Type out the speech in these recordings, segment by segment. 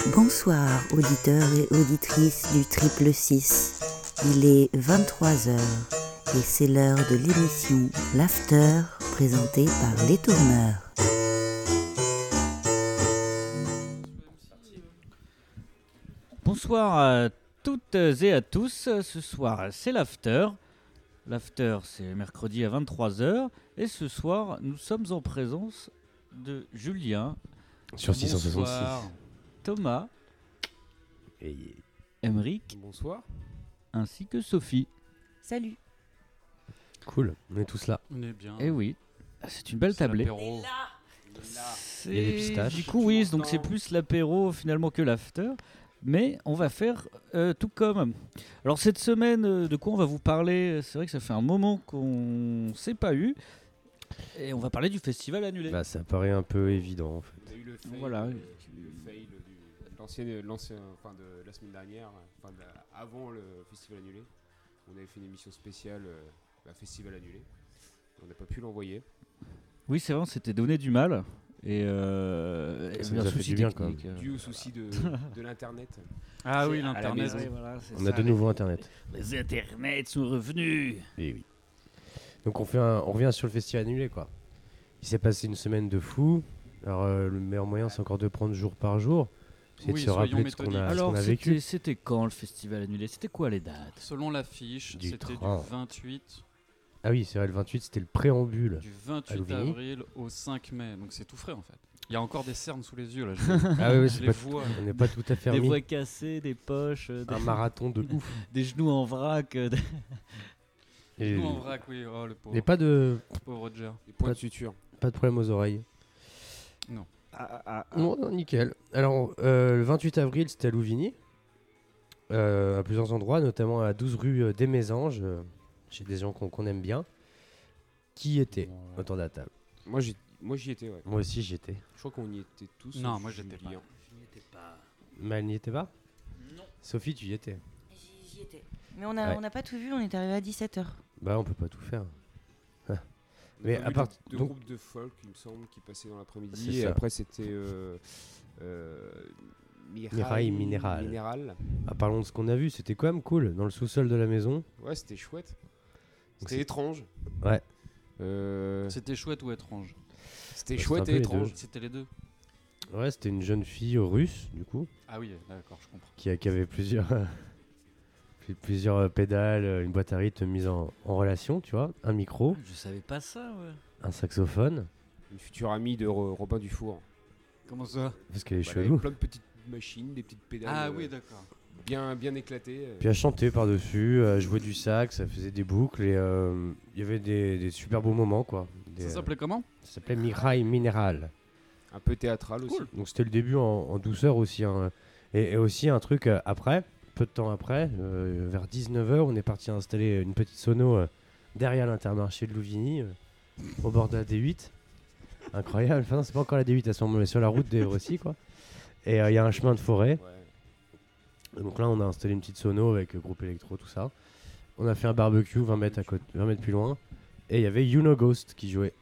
Bonsoir auditeurs et auditrices du Triple 6. Il est 23h et c'est l'heure de l'émission L'After présentée par Les Tourneurs. Bonsoir à toutes et à tous. Ce soir, c'est l'After. L'After, c'est mercredi à 23h. Et ce soir, nous sommes en présence de Julien. Sur 666. Bonsoir. Thomas. Et Emeric. Bonsoir. Ainsi que Sophie. Salut. cool, on est tous là. On est bien. Eh oui, c'est une belle tablée. L'apéro. Il y a des pistaches. Du coup, oui, donc c'est plus l'apéro finalement que l'after. Mais on va faire tout comme. Alors cette semaine, de quoi on va vous parler? C'est vrai que ça fait un moment qu'on ne s'est pas eu. Et on va parler du festival annulé. Bah, ça paraît un peu évident en fait. On a eu le fail, Voilà. le fail de l'ancien, enfin de la semaine dernière, avant le festival annulé. On avait fait une émission spéciale, festival annulé. On n'a pas pu l'envoyer. Oui, c'est vrai, on s'était donné du mal. Et Ça nous a fait du bien, quand même. Dû au souci de l'internet. Ah oui, à la l'internet. maison. Oui, voilà, c'est On ça, a de nouveau internet. Les internets sont revenus. Et oui. Donc on revient sur le festival annulé quoi. Il s'est passé une semaine de fou. Alors le meilleur moyen c'est encore de prendre jour par jour. C'est de Oui, se soyons rappeler de ce qu'on a, Alors, vécu. c'était quand le festival annulé? C'était quoi les dates? Selon l'affiche, Du c'était 30. du 28, Ah oui, c'est vrai, le 28 c'était le préambule. du À 28 Louvigny. avril au 5 mai. Donc c'est tout frais en fait. Il y a encore des cernes sous les yeux là. Ah oui, Je c'est les pas, vois. on n'est pas tout à fait Des remis. voix cassées, des poches, Un marathon de ouf. des genoux en vrac. Et, Nous en vrac, oui. Oh le pauvre. et pas de Pauvre Roger. Des points de suture. problème aux oreilles. Ah. Non, nickel. Alors, le 28 avril, c'était à Louvigny, à plusieurs endroits, notamment à 12 rue des Mésanges, chez des gens qu'on aime bien. Qui était autour de la table? Moi j'y étais, ouais. Moi aussi, j'y étais. Je crois qu'on y était tous. Non, sauf moi, j'étais Julien. Mal n'y était pas? Non. Sophie, tu y étais? J'y étais. Mais on n'a pas tout vu, on est arrivé à 17h. Bah, on peut pas tout faire. On a Mais pas à vu part- de donc- groupe de folk, il me semble, qui passait dans C'est l'après-midi. Et ça. après, c'était Mirail Minéral. Minéral. Ah, parlons de ce qu'on a vu, c'était quand même cool, dans le sous-sol de la maison. Ouais, c'était chouette. Donc C'était c'est- étrange. Ouais. C'était chouette ou étrange? C'était Bah, chouette c'est un et peu les étrange. deux. C'était les deux. Ouais, c'était une jeune fille russe, du coup, Ah oui, d'accord, je comprends. qui avait plusieurs pédales, une boîte à rythme mise en relation, tu vois, un micro, Je savais pas ça, ouais. un saxophone, Une future amie de Robin Dufour. Comment ça? parce qu'elle est Voilà, chelou. avec plein de petites machines, des petites pédales Ah oui, d'accord. bien éclatées. Puis elle chantait par-dessus, elle jouait du sax, elle faisait des boucles et il y avait des super beaux moments, quoi. Ça s'appelait comment? Ça s'appelait Mirail Minéral. Un peu théâtral aussi. Donc c'était le début en douceur aussi. Hein. Et aussi un truc après, peu de temps après, vers 19h, on est parti installer une petite sono derrière l'Intermarché de Louvigny, au bord de la D8. Incroyable. Enfin non, c'est pas encore la D8 à ce moment, mais sur la route des Récits, quoi. Et il y a un chemin de forêt. Ouais. Donc là, on a installé une petite sono avec groupe électro, tout ça. On a fait un barbecue 20 mètres plus loin. Et il y avait You Know Ghost qui jouait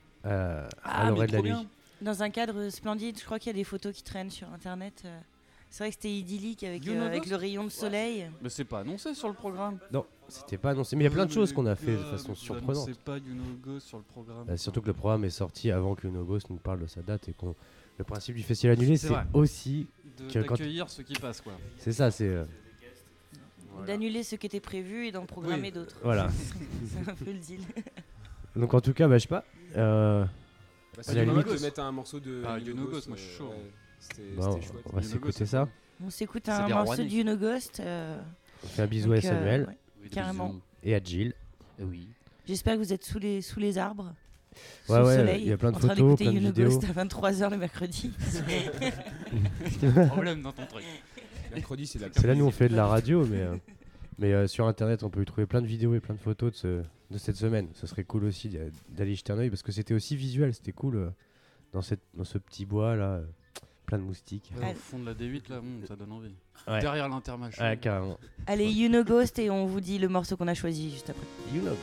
à l'oreille de la nuit. Dans un cadre splendide, je crois qu'il y a des photos qui traînent sur internet. C'est vrai que c'était idyllique avec, You Know avec Ghost le rayon de soleil. Mais c'est pas annoncé sur le programme. Non, c'était pas annoncé. Mais il y a plein de choses qu'on a fait de façon surprenante. C'est pas You Know Ghost sur le programme. Surtout que le programme est sorti avant que You Know Ghost nous parle de sa date et qu'on. Le principe du festival annulé, C'est c'est vrai. aussi. que quand- D'accueillir ceux qui passent, quoi. C'est ça, c'est. D'annuler ce qui était prévu et d'en programmer d'autres. Voilà. C'est un peu le deal. Donc en tout cas, bah, je sais pas. Bah, À la c'est limite- limite de mettre un morceau de Ah, You You Know Know Ghost, Ghost, moi, je suis chaud. C'était Bon, c'était chouette. on va You Know s'écouter Ghost, ça. On s'écoute C'est un des morceau Rouennais. du You Know Ghost. On fait un bisou à donc, Samuel ouais. Carrément. et à Jill. Oui. J'espère que vous êtes sous les arbres. Sous Ouais, le ouais, soleil, il y a plein de en train photos, d'écouter plein de You Know vidéos. Ghost à 23h le mercredi. Problème dans ton truc. Mercredi, c'est la C'est là, nous, on fait de la radio, mais sur internet, on peut y trouver plein de vidéos et plein de photos de cette semaine. Ce serait cool aussi d'aller jeter un oeil parce que c'était aussi visuel, c'était cool dans ce petit bois là, plein de moustiques. Au fond de la D8, là, ça donne envie. Ouais. Derrière l'Intermarché. Ouais, carrément. Allez, You Know Ghost et on vous dit le morceau qu'on a choisi juste après. You know.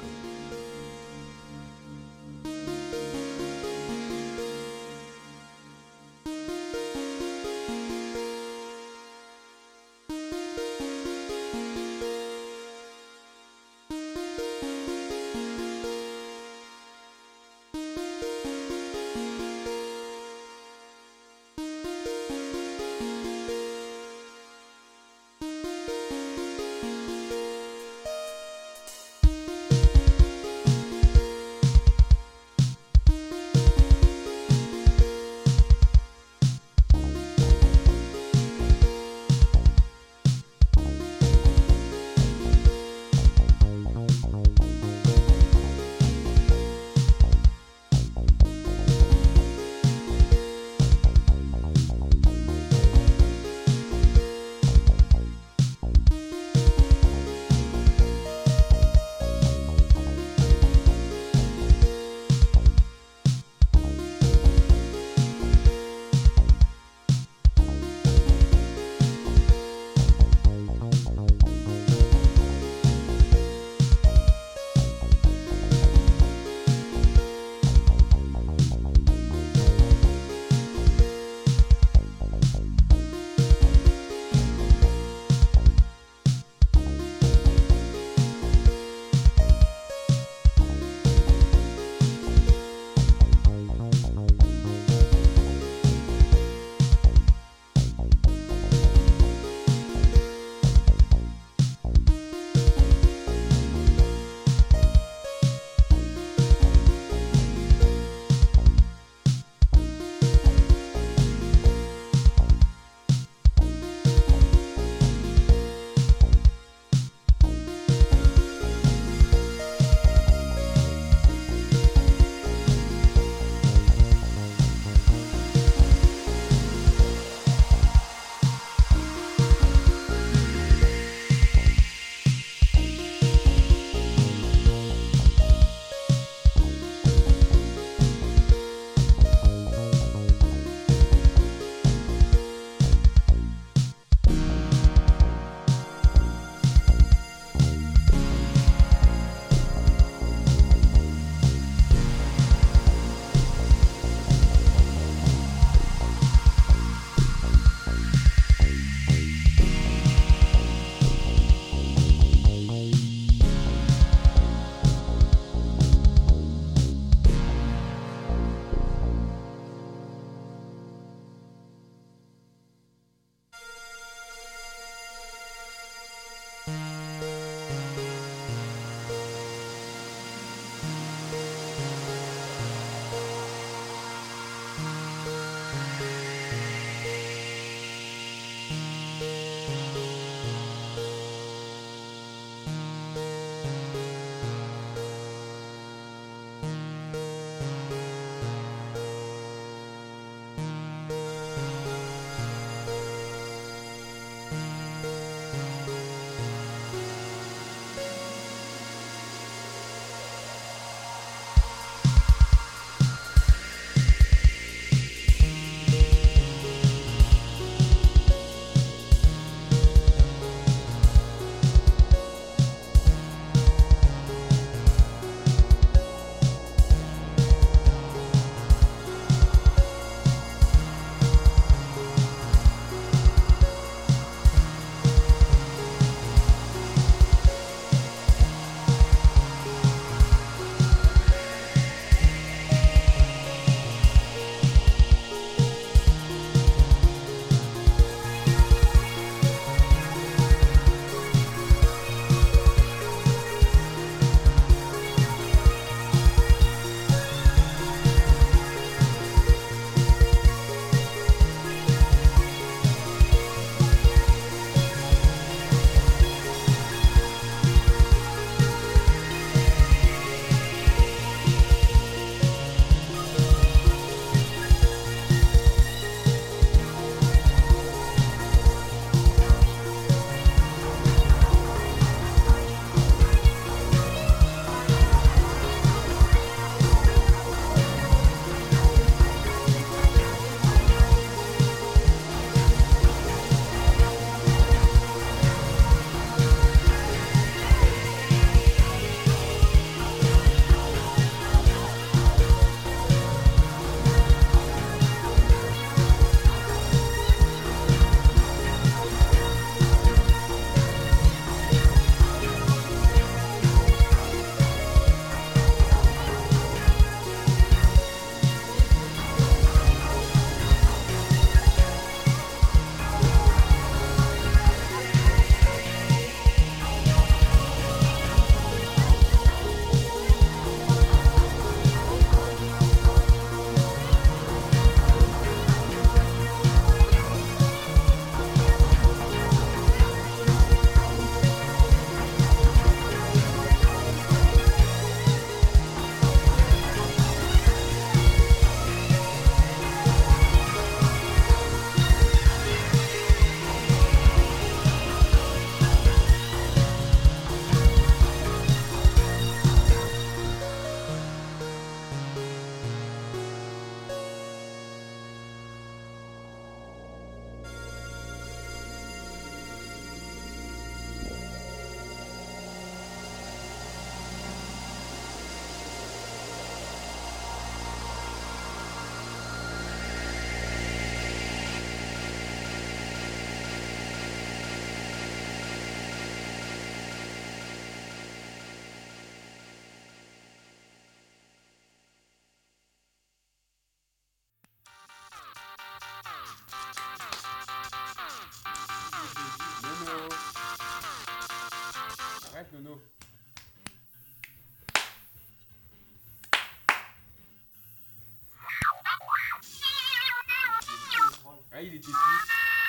il était suisse.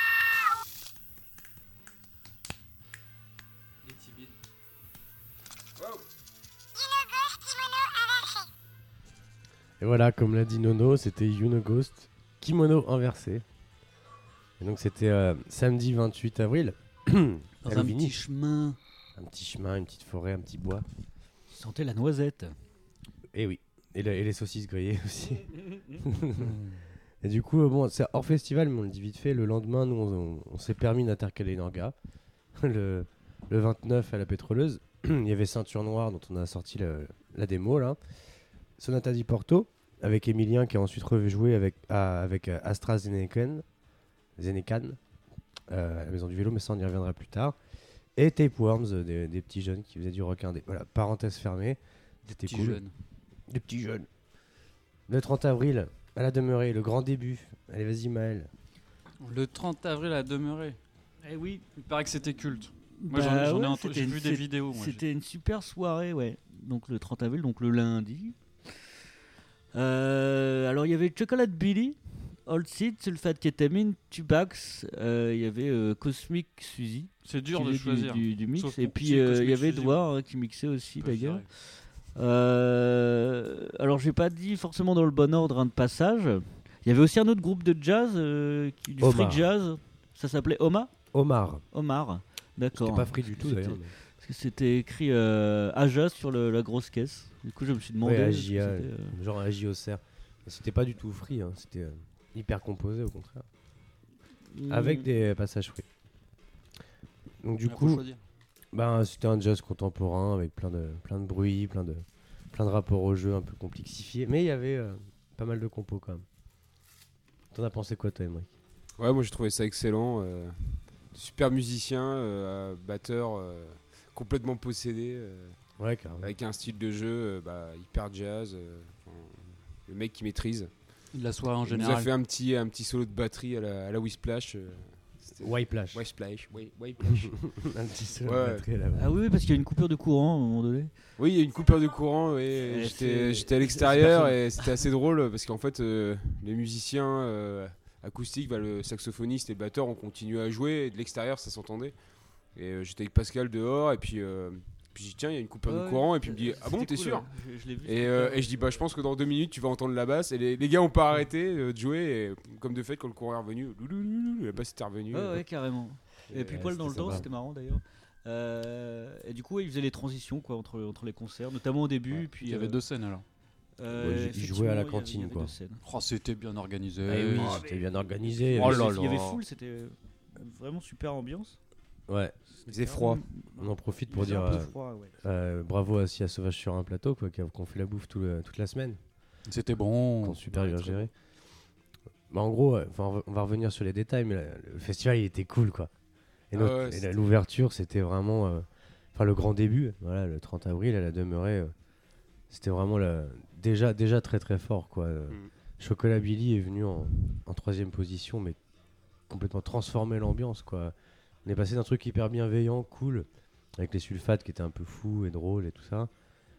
Il est timide. Wow. Et voilà, comme l'a dit Nono, c'était Yuno Ghost, kimono inversé. Et donc c'était samedi 28 avril. Dans à un Louvigny. petit chemin. Un petit chemin, une petite forêt, un petit bois. Sentait la noisette. Et oui, et les saucisses grillées aussi. Et du coup, bon, c'est hors festival, mais on le dit vite fait. Le lendemain, nous, on s'est permis d'intercaler une orga. le 29 à la pétroleuse, il y avait Ceinture Noire dont on a sorti la démo là. Sonata di Porto avec Emilien qui a ensuite rejoué avec AstraZeneca, à la maison du vélo, mais ça on y reviendra plus tard. Et Tapeworms, des petits jeunes qui faisaient du rock indé. Voilà, parenthèse fermée. C'était Petit cool. jeune. Des petits jeunes. Le 30 avril, à la demeurée, le grand début. Allez, vas-y Maël. Le 30 avril a demeuré. Eh oui. Il paraît que c'était culte. Moi, Bah j'en ai ouais, entendu- j'ai c'était- vu des c'est- vidéos. Moi, C'était une super soirée, ouais. Donc le 30 avril, donc le lundi. Alors il y avait Chocolate Billy, Old Seed, Sulfate Ketamine, Tubax, il y avait Cosmic Suzy. c'est dur qui de faisait choisir. du mix. Sauf Et pour puis qui est il Cosmic y avait Suzy, Edouard qui mixait aussi On peut d'ailleurs. virer. Alors j'ai pas dit forcément dans le bon ordre de passage. Il y avait aussi un autre groupe de jazz, du Omar. free jazz. Ça s'appelait Omar. Omar. D'accord. J'étais pas free du tout C'était- d'ailleurs. Parce que c'était écrit Aja sur la grosse caisse. Du coup, je me suis demandé. Ouais, ce que AJA, c'était, genre AJ au cerf. Et c'était pas du tout free, hein, c'était hyper composé au contraire. Avec des passages free. Donc du Il faut coup, choisir. ben, c'était un jazz contemporain avec plein de bruit, plein de rapports au jeu un peu complexifiés. Mais il y avait pas mal de compos quand même. T'en as pensé quoi toi, Emmerich? Ouais, moi j'ai trouvé ça excellent. Super musicien, batteur complètement possédé, Ouais, carrément. avec un style de jeu hyper jazz. Enfin, le mec qui maîtrise. La soirée en Il nous a général. fait un petit solo de batterie à la Whisplash. Whiplash. Whisplash. Whiplash. Un petit solo Ouais. de batterie là-bas. Ah oui, parce qu'il y a une coupure de courant à un moment donné. Oui, il y a une coupure de courant. Et c'est- j'étais à l'extérieur c'est et c'était assez drôle parce qu'en fait, les musiciens acoustiques, le saxophoniste et le batteur ont continué à jouer. Et de l'extérieur, ça s'entendait. Et j'étais avec Pascal dehors et puis j'ai dit tiens, il y a une coupure de courant. Et puis il me dit ah bon, C'était t'es cool, sûr? ouais. Je l'ai vu. Et je dis bah je pense que dans 2 minutes tu vas entendre la basse et les gars ont pas arrêté de jouer et comme de fait quand le courant est revenu la basse était revenue. Ouais, carrément. Et puis poil dans le c'était temps, sympa. c'était marrant d'ailleurs. Et du coup, ouais, il faisait les transitions quoi, entre les concerts, notamment au début. Ouais. Puis, Il y avait 2 scènes alors. Ouais, il jouait à la effectivement, cantine, il y avait quoi. 2 scènes. Oh, c'était bien organisé. Eh oui, c'était bien organisé. Oh Il y là avait- il y avait là. full, c'était vraiment super ambiance. Ouais, Il faisait froid. on en profite Il pour faisait dire un peu froid, ouais. bravo aussi à Sauvage sur un plateau quoi, qui ont fait la bouffe toute la semaine. C'était Qui bon. ont super bien géré. Bah, en gros, on va revenir sur les détails, mais le festival il était cool quoi. Et, Ah notre- ouais, et c'était- l'ouverture c'était vraiment. Le grand début, voilà, le 30 avril, elle a demeuré. C'était vraiment déjà très très fort quoi. Chocolat Billy est venu en 3ème position, mais complètement transformé l'ambiance quoi. On est passé d'un truc hyper bienveillant, cool, avec les sulfates qui étaient un peu fous et drôles et tout ça,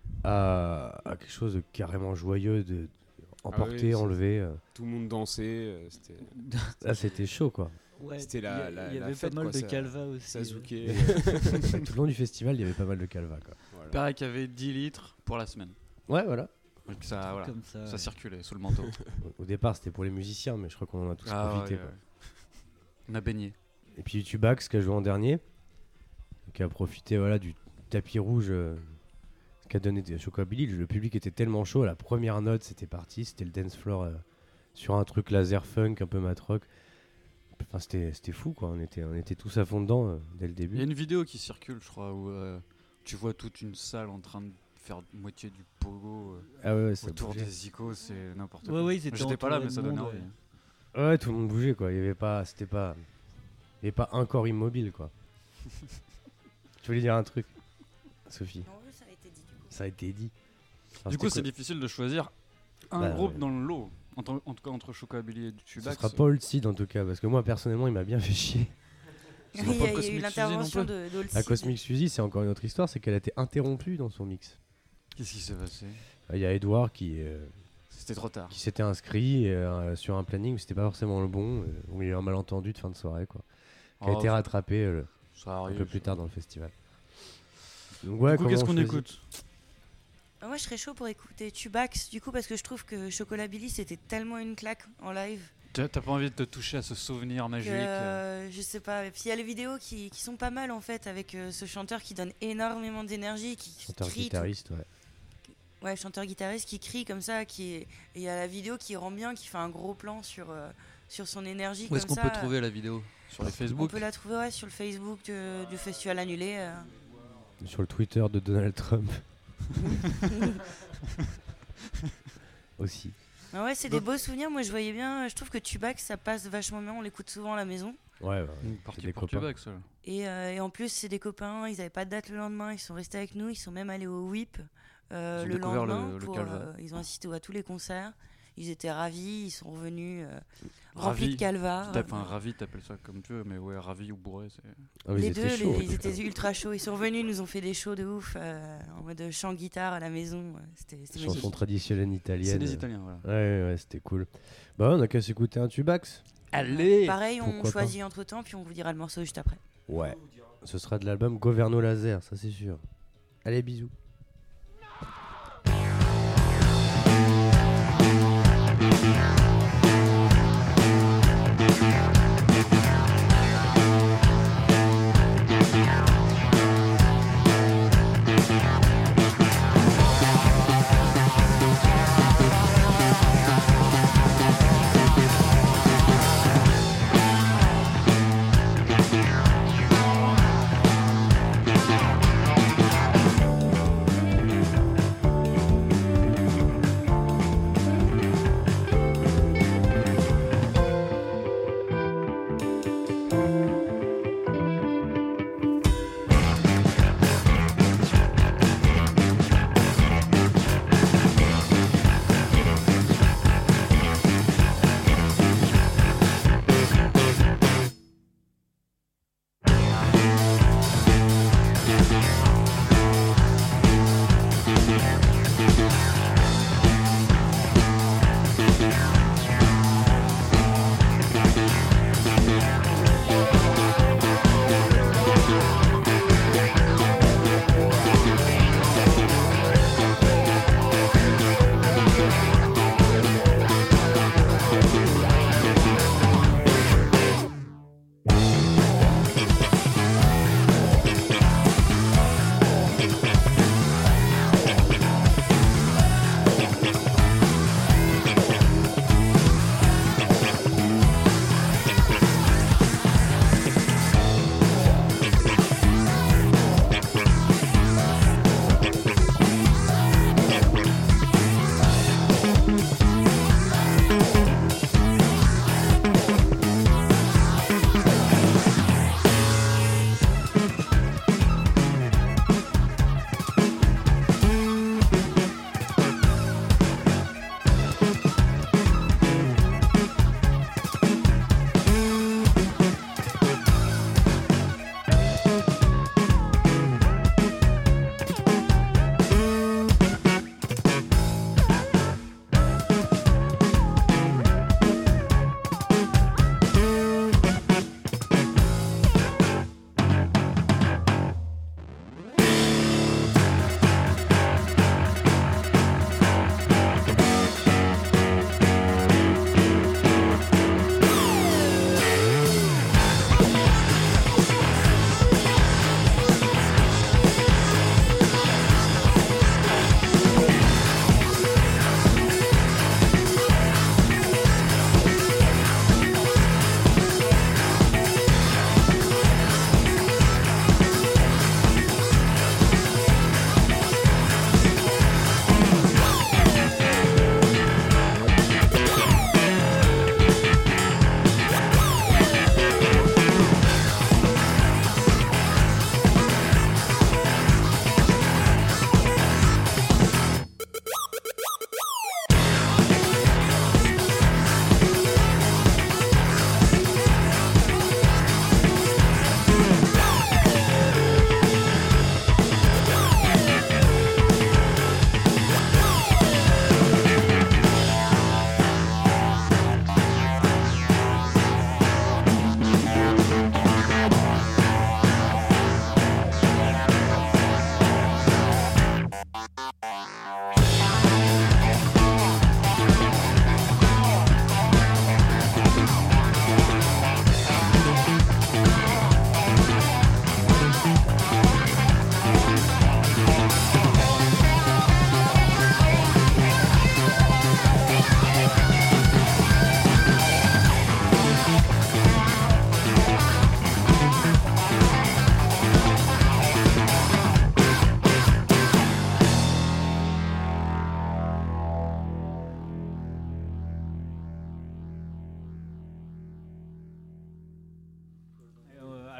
à quelque chose de carrément joyeux, emporté, oui, enlevé. Tout le monde dansait. C'était Là, c'était chaud quoi. Ouais, C'était il y a- il y la avait fête, pas mal quoi, de ça- calva aussi. ça zouké. Tout le long du festival, il y avait pas mal de calva quoi. Voilà. Il paraît qu'il y avait 10 litres pour la semaine. Ouais, voilà. Donc ça, voilà. Comme ça. Ça circulait sous le manteau. Au départ, c'était pour les musiciens, mais je crois qu'on en a tous Ah, profité. ouais, quoi. ouais. On a baigné. Et puis Tubax qui a joué en dernier, qui a profité voilà, du tapis rouge qu'a donné Chocolat Billy. Le public était tellement chaud, la première note c'était parti, c'était le dance floor sur un truc laser funk, un peu mat rock. Enfin, c'était fou quoi, on était tous à fond dedans dès le Il y a début. une vidéo qui circule, je crois, où tu vois toute une salle en train de faire moitié du pogo Ah ouais, ça autour bougeait. des icônes, c'est n'importe Ouais, quoi. ouais, ils étaient J'étais pas là, entourés mais ça de donnait monde, envie. ouais. Ouais, tout le monde bougeait quoi, il y avait pas un corps immobile quoi. Tu voulais dire un truc, Sophie? Non, ça a été dit du coup. Ça a été dit. Alors, Du coup, c'est c'était difficile de choisir un Bah, groupe ouais. dans le lot. En tout cas, entre Chocolat Billy et quoi Ce Tubax. sera pas Old Seed en tout cas, parce que moi personnellement il m'a bien fait chier. Ce Il sera y pas a Cosmic eu Suzy l'intervention non plus. de La Cosmic Suzy, c'est encore une autre histoire, c'est qu'elle a été interrompue dans son mix. Qu'est-ce qui s'est passé? Il y a Edouard qui C'était trop tard. qui s'était inscrit sur un planning, mais c'était pas forcément le bon. Où il y a eu un malentendu de fin de soirée, quoi. Qui a Oh, été rattrapé ça un arrive. peu plus tard dans le festival. Donc, ouais, Du coup, qu'est-ce qu'on comment on choisit écoute? Moi, je serais chaud pour écouter Tubax, du coup, parce que je trouve que Chocolat Billy, c'était tellement une claque en live. T'as pas envie de te toucher à ce souvenir magique Je sais pas. Et puis il y a les vidéos qui sont pas mal en fait, avec ce chanteur qui donne énormément d'énergie, qui Chanteur crie. guitariste, ouais. Ouais, chanteur-guitariste qui crie comme ça. Et il y a la vidéo qui rend bien, qui fait un gros plan sur son énergie. Où est-ce comme qu'on ça. peut trouver la vidéo? Sur les On Facebook? peut la trouver sur le Facebook du festival annulé. Sur le Twitter de Donald Trump. Aussi. Ah ouais, c'est des beaux souvenirs. Moi, je voyais bien. Je trouve que Tubax, ça passe vachement bien. On l'écoute souvent à la maison. Ouais, Parti des pour copains. Tubac, ça. Et en plus, c'est des copains. Ils avaient pas de date le lendemain. Ils sont restés avec nous. Ils sont même allés au WIP ont le découvert lendemain. le Calva. Ils ont assisté à tous les concerts. Ils étaient ravis. Ils sont revenus Ravis. remplis de calva. Enfin, ravi, t'appelles ça comme tu veux, mais ouais, ravi ou bourré, c'est. Ah, mais Les ils deux, étaient chauds. ils étaient ultra chauds. Ils sont revenus, ils nous ont fait des shows de ouf en mode chant guitare à la maison. C'était Chanson magnifique. traditionnelle italienne. C'est des Italiens, voilà. Ouais, c'était cool. Bah, on a qu'à s'écouter un Tubax. Allez! Pareil, on Pourquoi choisit entre temps, puis on vous dira le morceau juste après. Ouais. Ce sera de l'album Governo Laser, ça c'est sûr. Allez, bisous.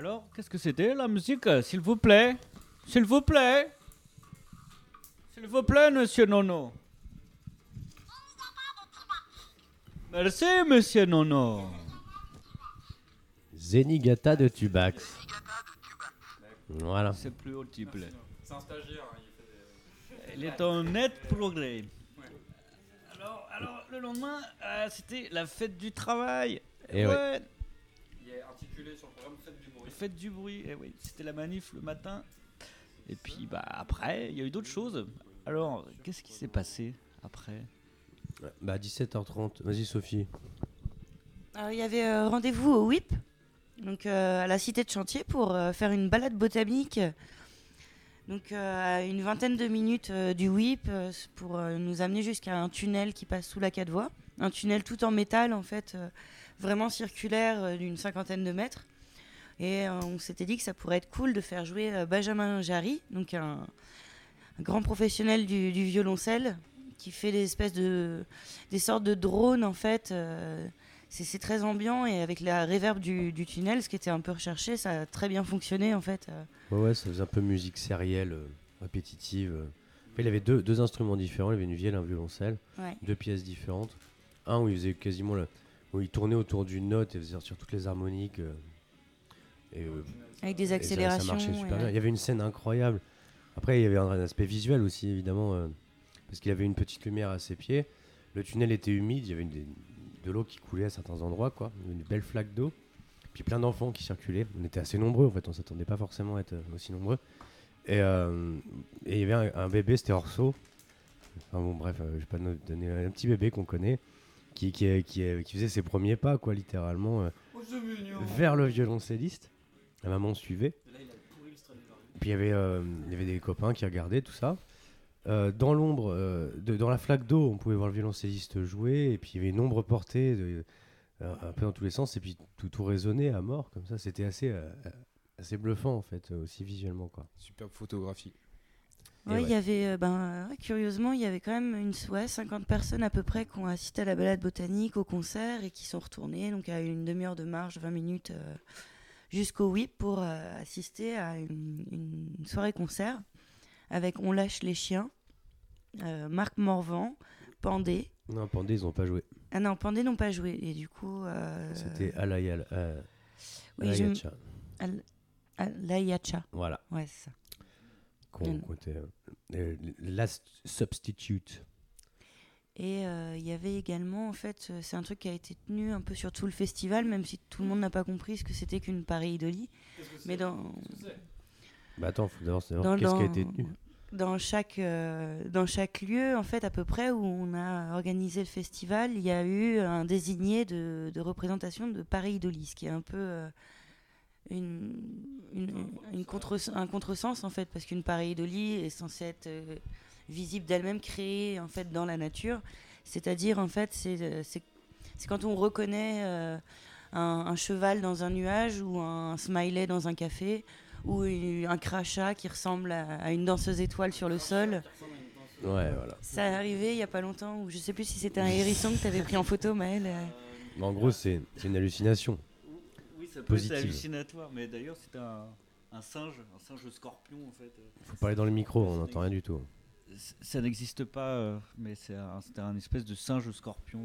Alors, qu'est-ce que c'était la musique, s'il vous plaît? S'il vous plaît? S'il vous plaît, monsieur Nono. Merci, monsieur Nono. Zenigata de Tubax. Voilà. C'est plus haut, s'il vous plaît. C'est un stagiaire. Il est en net progrès. Alors, le lendemain, c'était la fête du travail. Et ouais. Il est articulé sur le programme Fête du bruit. Fête du bruit, eh oui, c'était la manif le matin. Et puis après, il y a eu d'autres choses. Alors, qu'est-ce qui s'est passé après? Bah 17h30. Vas-y Sophie. Alors, il y avait rendez-vous au WIP, donc à la cité de chantier, pour faire une balade botanique. Donc à une vingtaine de minutes du WIP pour nous amener jusqu'à un tunnel qui passe sous la 4 voies. Un tunnel tout en métal, en fait, vraiment circulaire d'une 50aine de mètres. Et on s'était dit que ça pourrait être cool de faire jouer Benjamin Jarry, donc un grand professionnel du violoncelle, qui fait des sortes de drones, en fait. C'est très ambiant, et avec la réverb du tunnel, ce qui était un peu recherché, ça a très bien fonctionné, en fait. Ouais, ça faisait un peu musique sérielle, répétitive. Après, il avait deux instruments différents. Il avait une vielle et un violoncelle. Ouais. 2 pièces différentes. Un où il faisait quasiment où il tournait autour d'une note et faisait sortir toutes les harmoniques. Avec des Et ça accélérations. marchait super et- bien. Il y avait une scène incroyable. Après, il y avait un aspect visuel aussi, évidemment, parce qu'il avait une petite lumière à ses pieds. Le tunnel était humide, il y avait de l'eau qui coulait à certains endroits, quoi. Il y avait une belle flaque d'eau. Puis plein d'enfants qui circulaient. On était assez nombreux, en fait, on s'attendait pas forcément à être aussi nombreux. Et il y avait un bébé, c'était Orso. Enfin bon, bref, je vais pas donner un petit bébé qu'on connaît, qui faisait ses premiers pas, quoi, littéralement, vers le violoncelliste. La maman suivait. Puis il y avait des copains qui regardaient tout ça. Dans l'ombre, dans la flaque d'eau, on pouvait voir le violoncelliste jouer. Et puis il y avait une ombre portée un peu dans tous les sens. Et puis tout résonnait à mort comme ça. C'était assez bluffant en fait, aussi visuellement, quoi. Superbe photographie. Et Ouais, ouais. il y avait, curieusement, il y avait quand même 50 personnes à peu près qui ont assisté à la balade botanique, au concert, et qui sont retournées donc à une demi-heure de marche, 20 minutes, jusqu'au WIP pour assister à une soirée-concert avec On lâche les chiens, Marc Morvan, Pandé. Non, Pandé, ils ont pas joué. Ah non, Pandé n'ont pas joué, et du coup... C'était Alayal. oui, Alayacha. Layacha. Voilà. Ouais, c'est ça. Qu'on était, Last Substitute. Et il y avait également, en fait, c'est un truc qui a été tenu un peu sur tout le festival, même si tout le monde n'a pas compris ce que c'était qu'une pareidolie. Mais Bah attends, faut d'abord savoir dans, qu'est-ce qui a dans- été tenu. dans chaque lieu, en fait, à peu près, où on a organisé le festival, il y a eu un désigné de représentation de pareidolie, ce qui est un peu un contresens, en fait, parce qu'une pareidolie est censée être visible d'elle-même, créée en fait dans la nature. C'est-à-dire, en fait, c'est quand on reconnaît un cheval dans un nuage, ou un smiley dans un café, ou un crachat qui ressemble à une danseuse étoile sur le sol. Ouais, voilà. Ça est arrivé il y a pas longtemps, où je sais plus si c'était un hérisson que tu avais pris en photo, Maël. Mais en gros, c'est une hallucination. Oui, ça peut Positive. être hallucinatoire, mais d'ailleurs c'était un singe scorpion en fait. Faut parler dans le micro, on n'entend rien du tout. Ça n'existe pas, mais c'était un espèce de singe scorpion.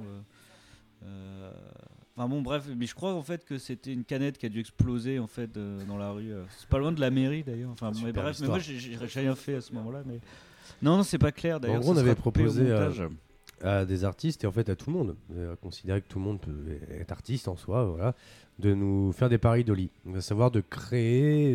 Enfin bon, bref, mais je crois en fait que c'était une canette qui a dû exploser en fait dans la rue. C'est pas loin de la mairie d'ailleurs. Enfin, mais Super bref, mais histoire. moi j'ai rien fait à ce moment-là. Mais non, c'est pas clair d'ailleurs. En gros, on ça avait sera coupé au proposé, montage. À des artistes et en fait à tout le monde, considérer que tout le monde peut être artiste en soi, voilà, de nous faire des pareidolie, à savoir de créer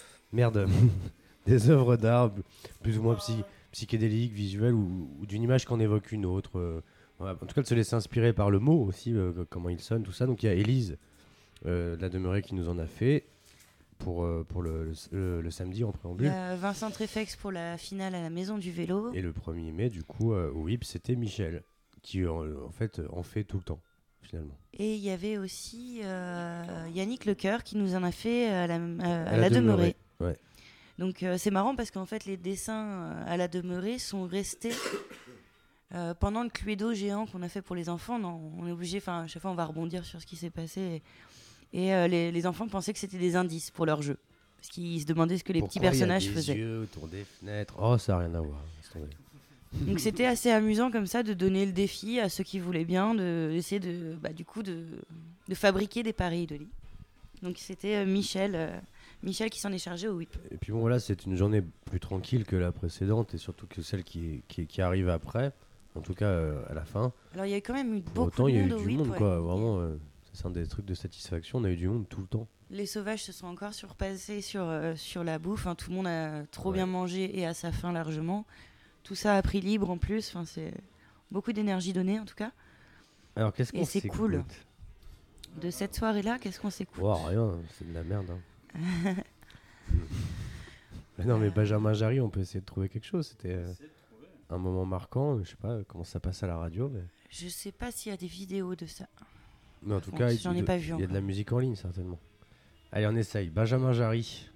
des œuvres d'art plus ou moins psychédéliques, visuelles, ou d'une image qu'en évoque une autre. Voilà. En tout cas, de se laisser inspirer par le mot aussi, comment il sonne, tout ça. Donc il y a Élise de la Demeurée qui nous en a fait pour le samedi en Il y préambule. a Vincent Treffex pour la finale à la Maison du Vélo. Et le 1er mai, du coup, au WIP, c'était Michel, qui en fait en fait tout le temps, finalement. Et il y avait aussi Yannick Lecoeur qui nous en a fait à À la Demeurée. Ouais. Donc c'est marrant parce qu'en fait les dessins à la Demeurée sont restés pendant le Cluedo géant qu'on a fait pour les enfants. Non, on est obligé, enfin à chaque fois on va rebondir sur ce qui s'est passé Et les enfants pensaient que c'était des indices pour leur jeu. Parce qu'ils se demandaient ce que les petits Pourquoi il y a personnages des faisaient. yeux autour des fenêtres. Oh, ça n'a rien à voir. Laisse tomber. Donc c'était assez amusant comme ça de donner le défi à ceux qui voulaient bien, d'essayer de fabriquer des pareils de lit. Donc c'était Michel qui s'en est chargé au whip. Et puis bon, voilà, c'est une journée plus tranquille que la précédente et surtout que celle qui arrive après, en tout cas à la fin. Alors il y a quand même eu Pour beaucoup autant, de il y a eu monde au du whip. monde, Ouais. quoi. Vraiment, c'est un des trucs de satisfaction. On a eu du monde tout le temps. Les sauvages se sont encore surpassés sur la bouffe. Hein. Tout le monde a trop Ouais. bien mangé et à sa faim largement. Tout ça à prix libre en plus. Enfin, c'est beaucoup d'énergie donnée en tout cas. Alors, qu'est-ce Et qu'on c'est s'écoute cool. De cette soirée-là, qu'est-ce qu'on s'écoute? Oh, rien, c'est de la merde. Hein. Mais non, mais Benjamin Jarry, on peut essayer de trouver quelque chose. C'était un moment marquant. Je sais pas comment ça passe à la radio. Je sais pas s'il y a des vidéos de ça. Mais en tout Bon, cas, j'en ai pas vu il y a de encore. la musique en ligne, certainement. Allez, on essaye. Benjamin Jarry.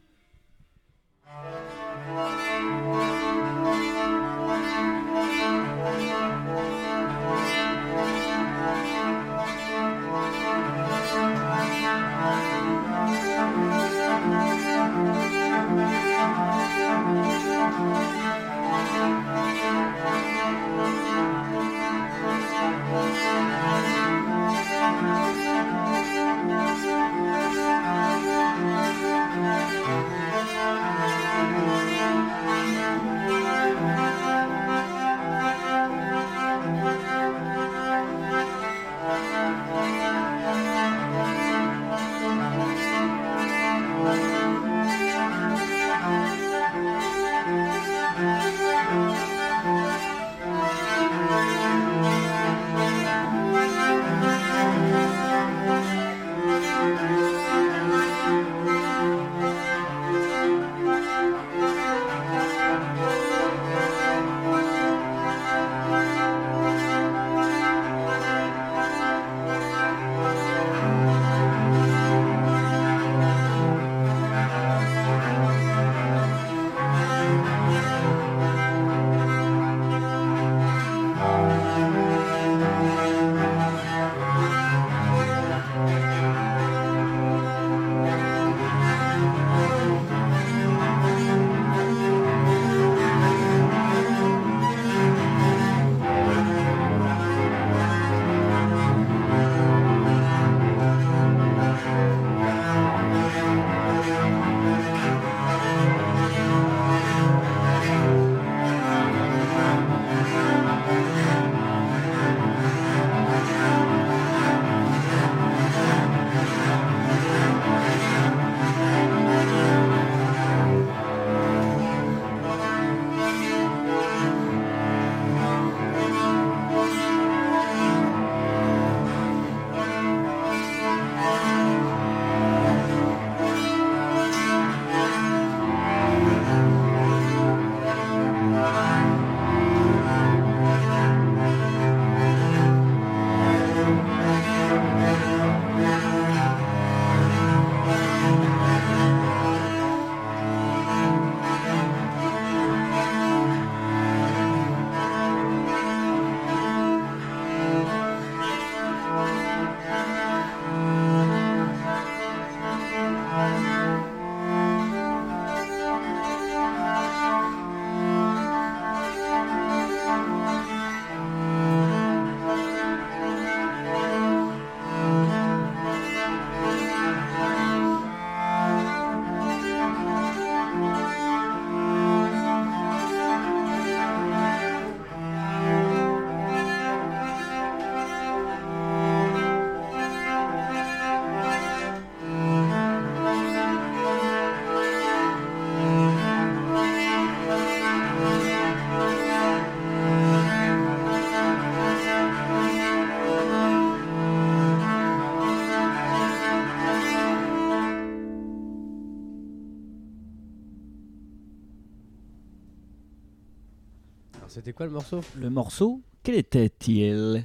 C'était quoi le morceau? Le morceau, quel était-il?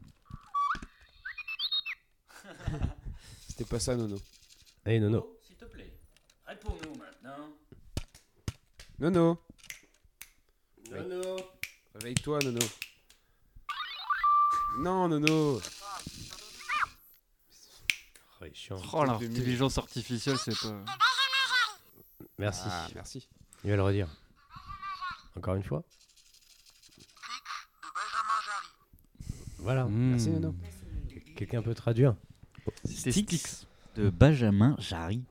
C'était pas ça, Nono. Allez, Nono. S'il te plaît, réponds-nous maintenant. Nono, Nono. réveille-toi, Nono. Non, Nono. Oh, il est chiant. Oh, l'intelligence artificielle, c'est pas. Merci. Ah, merci. Il va le redire. Encore une fois. Voilà. Merci, Nono. Quelqu'un peut traduire? C'était Styx de Benjamin Jarry.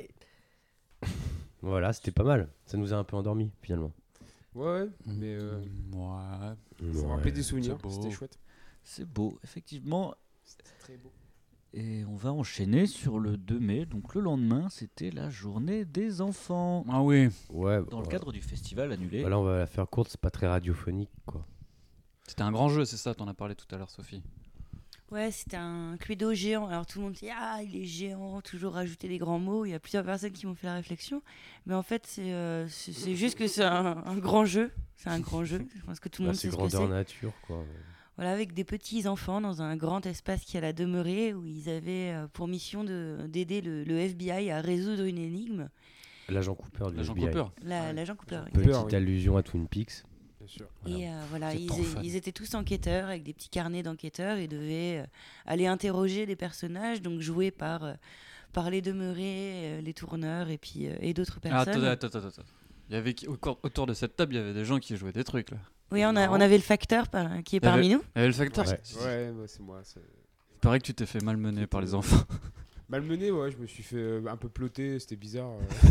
Voilà, c'était pas mal. Ça nous a un peu endormis finalement. Ouais, mais Ouais. ça m'a rappelé des souvenirs. c'est beau. C'était chouette. C'est beau, effectivement. C'était très beau. Et on va enchaîner sur le 2 mai. Donc le lendemain, c'était la journée des enfants. Ah oui. Ouais. Dans le cadre du festival annulé. Voilà, on va la faire courte, c'est pas très radiophonique quoi. C'était un grand jeu, c'est ça, t'en as parlé tout à l'heure, Sophie. Ouais, c'était un Cluedo géant. Alors tout le monde dit ah il est géant, toujours rajouter des grands mots. Il y a plusieurs personnes qui m'ont fait la réflexion, mais en fait c'est juste que c'est un grand jeu. C'est un grand jeu. Je pense que tout le monde C'est sait ce que grandeur c'est. nature quoi. Voilà, avec des petits enfants dans un grand espace qui a la demeurée où ils avaient pour mission d'aider le FBI à résoudre une énigme. L'agent Cooper du L'agent FBI. Cooper. L'agent Cooper. oui. Petite Cooper, oui. allusion à Twin Peaks. Bien sûr. Et voilà, Vous êtes ils, trop fan. ils étaient tous enquêteurs avec des petits carnets d'enquêteurs et devaient aller interroger les personnages, donc joués par les demeurés, les tourneurs et puis et d'autres Ah, personnes. attends. Il y avait autour de cette table, il y avait des gens qui jouaient des trucs là. Oui, on avait le facteur qui est parmi nous. Il y avait le facteur. Ouais. Ouais, c'est moi. Il paraît que tu t'es fait malmener par les enfants. Malmené, ouais, je me suis fait un peu ploter, c'était bizarre.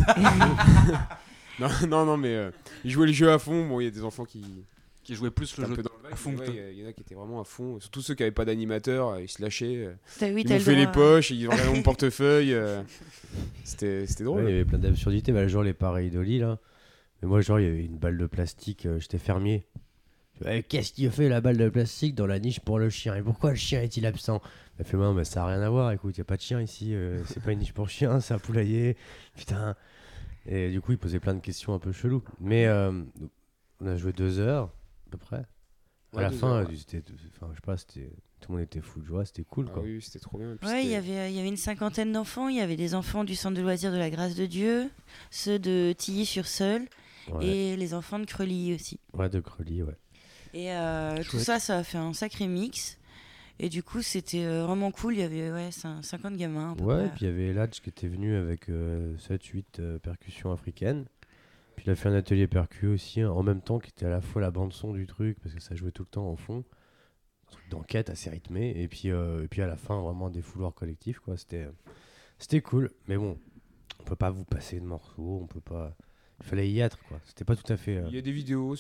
Non, mais ils jouaient le jeu à fond. Bon, il y a des enfants qui Qui jouaient plus étaient le un jeu peu dans le à vibe, fond mais que ouais, toi. il y en a qui étaient vraiment à fond. Surtout ceux qui n'avaient pas d'animateur, ils se lâchaient. Oui, Ils t'as m'ont le fait les droit. poches, ils ont regardé mon portefeuille. C'était Ouais, drôle. il y avait plein d'absurdités, bah, genre les pareils d'Oli là. Mais moi, genre, il y avait une balle de plastique, j'étais fermier. Qu'est-ce qu'il fait la balle de plastique dans la niche pour le chien? Et pourquoi le chien est-il absent? Elle fait, mais ça n'a rien à voir, écoute, il n'y a pas de chien ici, c'est pas une niche pour chien, c'est un poulailler. Putain. Et du coup, il posait plein de questions un peu cheloues. Mais on a joué 2 heures, à peu près. À Ouais, la 2 fin, heures, ouais. je sais pas, tout le monde était fou de joie, c'était cool Ah quoi. oui, c'était trop bien. Et puis Ouais, il y c'était- avait une cinquantaine d'enfants. Il y avait des enfants du centre de loisirs de la Grâce de Dieu, ceux de Tilly-sur-Seul Ouais, et les enfants de Creulilly aussi. ouais, de Creully, ouais. Et tout Chouette. ça a fait un sacré mix. Et du coup, c'était vraiment cool. Il y avait 50 gamins. À peu Ouais, près. et puis il y avait Ladj qui était venu avec 7-8 percussions africaines. Puis il a fait un atelier percu aussi, en même temps, qui était à la fois la bande-son du truc, parce que ça jouait tout le temps en fond. Un truc d'enquête assez rythmé. Et puis à la fin, vraiment des fouloirs collectifs, quoi. C'était cool. Mais bon, on peut pas vous passer de morceaux, on peut pas. Il fallait y être, quoi. C'était pas tout à fait. Il y a des vidéos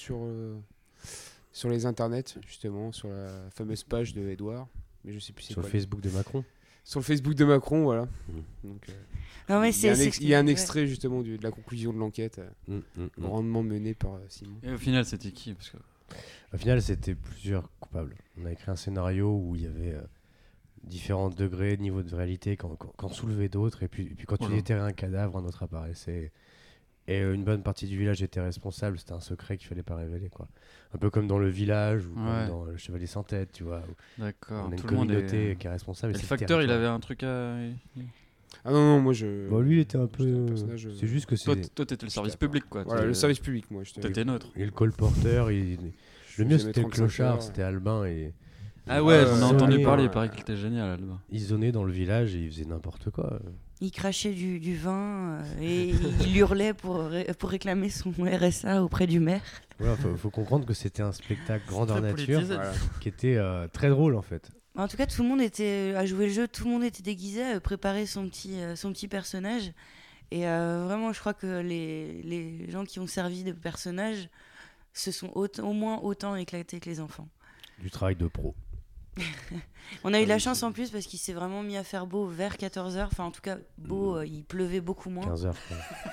sur les internets, justement, sur la fameuse page de Edouard. Mais je sais plus c'est Sur quoi. le Facebook de Macron. Sur le Facebook de Macron, voilà. Donc, Non, mais il y a il y a un ouais. extrait, justement, de la conclusion de l'enquête, grandement menée par Simon. Et au final, c'était qui? Parce que Au final, c'était plusieurs coupables. On a écrit un scénario où il y avait différents degrés de niveau de réalité quand soulevait d'autres. Et puis quand tu Oula. déterrais un cadavre, un autre apparaissait. Et une bonne partie du village était responsable. C'était un secret qu'il fallait pas révéler, quoi. Un peu comme dans Le Village ou Ouais. comme dans Le Chevalier sans tête, tu vois. Où d'accord. on a une Tout le monde communauté est. qui est responsable. Et c'est le facteur, il territoire. avait un truc à. Ah non, moi je. Bon, lui, il était un J'étais un peu. personnage, C'est juste que Toi, c'est. toi, t'étais le service J'étais à public, quoi. Voilà, le service public, moi. T'étais neutre. Et le colporteur, le je mieux faisais mes c'était le 35 clochard, heures. c'était Albin. Et Ah ouais, j'en ai ouais, entendu ouais, parler. ouais. Il paraît qu'il était génial, Alba. il zonait dans le village et il faisait n'importe quoi. Il crachait du vin et il hurlait pour réclamer son RSA auprès du maire. Voilà, faut comprendre que c'était un spectacle grandeur Très nature politisé. Voilà. qui était très drôle en fait. En tout cas, tout le monde était à jouer le jeu, tout le monde était déguisé, à préparer son petit personnage. Et vraiment, je crois que les gens qui ont servi de personnages se sont au moins autant éclatés que les enfants. Du travail de pro. On a eu de Ah la oui, chance c'est- en plus parce qu'il s'est vraiment mis à faire beau vers 14h. Enfin, en tout cas, beau, il pleuvait beaucoup moins. 15 heures.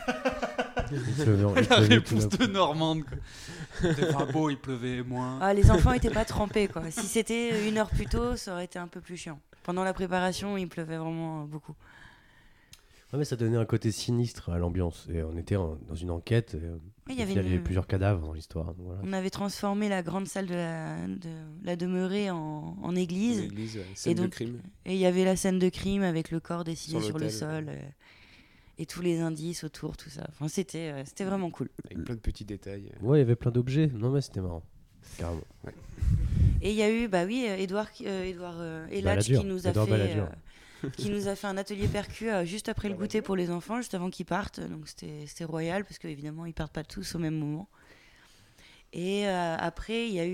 La réponse de Normande, quoi. C'était pas beau, il pleuvait moins. Ah, les enfants n'étaient pas trempés, quoi. Si c'était 1 heure plus tôt, ça aurait été un peu plus chiant. Pendant la préparation, il pleuvait vraiment beaucoup. Ouais, mais ça donnait un côté sinistre à l'ambiance. Et on était dans une enquête. Et, Oui, il y avait plusieurs cadavres dans l'histoire. donc voilà. On avait transformé la grande salle de la demeurée en église. L'église, scène de donc, crime. Et il y avait la scène de crime avec le corps dessiné Sur sur le l'autel, sol. Et tous les indices autour, tout ça. Enfin, c'était vraiment cool. Avec plein de petits détails. Ouais, il y avait plein d'objets. Non, mais c'était marrant. Carrément. Et il y a eu, bah oui, Edouard Eladj Balladur, qui nous a Edouard fait Balladur. qui nous a fait un atelier percu juste après le goûter pour les enfants, juste avant qu'ils partent. Donc c'était royal parce qu'évidemment ils partent pas tous au même moment. Et après il y a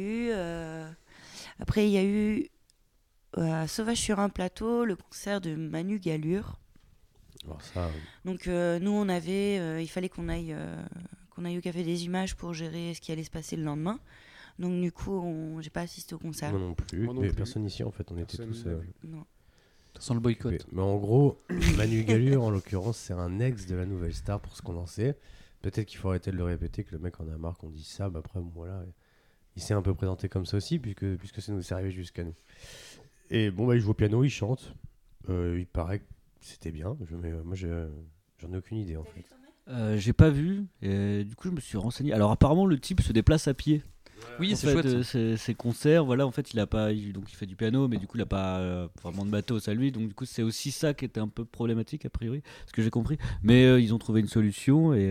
eu à Sauvage sur un plateau le concert de Manu Galure. Alors ça, Donc nous il fallait qu'on aille au Café des Images pour gérer ce qui allait se passer le lendemain. Donc du coup j'ai pas assisté au concert. moi non plus. Moi non Mais plus. personne ici en fait, on était Personne tous. non plus. Non. Sans le boycott. Mais en gros, Manu Galure en l'occurrence, c'est un ex de la Nouvelle Star pour ce qu'on en sait. Peut-être qu'il faut arrêter de le répéter, que le mec en a marre qu'on dise ça. Mais après, bon, voilà, il s'est un peu présenté comme ça aussi, puisque ça nous est arrivé jusqu'à nous. Et bon, bah, il joue au piano, il chante. Il paraît que c'était bien. Mais moi, j'en ai aucune idée en fait. J'ai pas vu, et du coup je me suis renseigné. Alors apparemment le type se déplace à pied. Oui, En c'est fait, chouette. ses concerts, voilà, en fait donc il fait du piano, mais du coup il a pas vraiment de matos à lui, donc du coup c'est aussi ça qui était un peu problématique a priori, ce que j'ai compris. Mais ils ont trouvé une solution et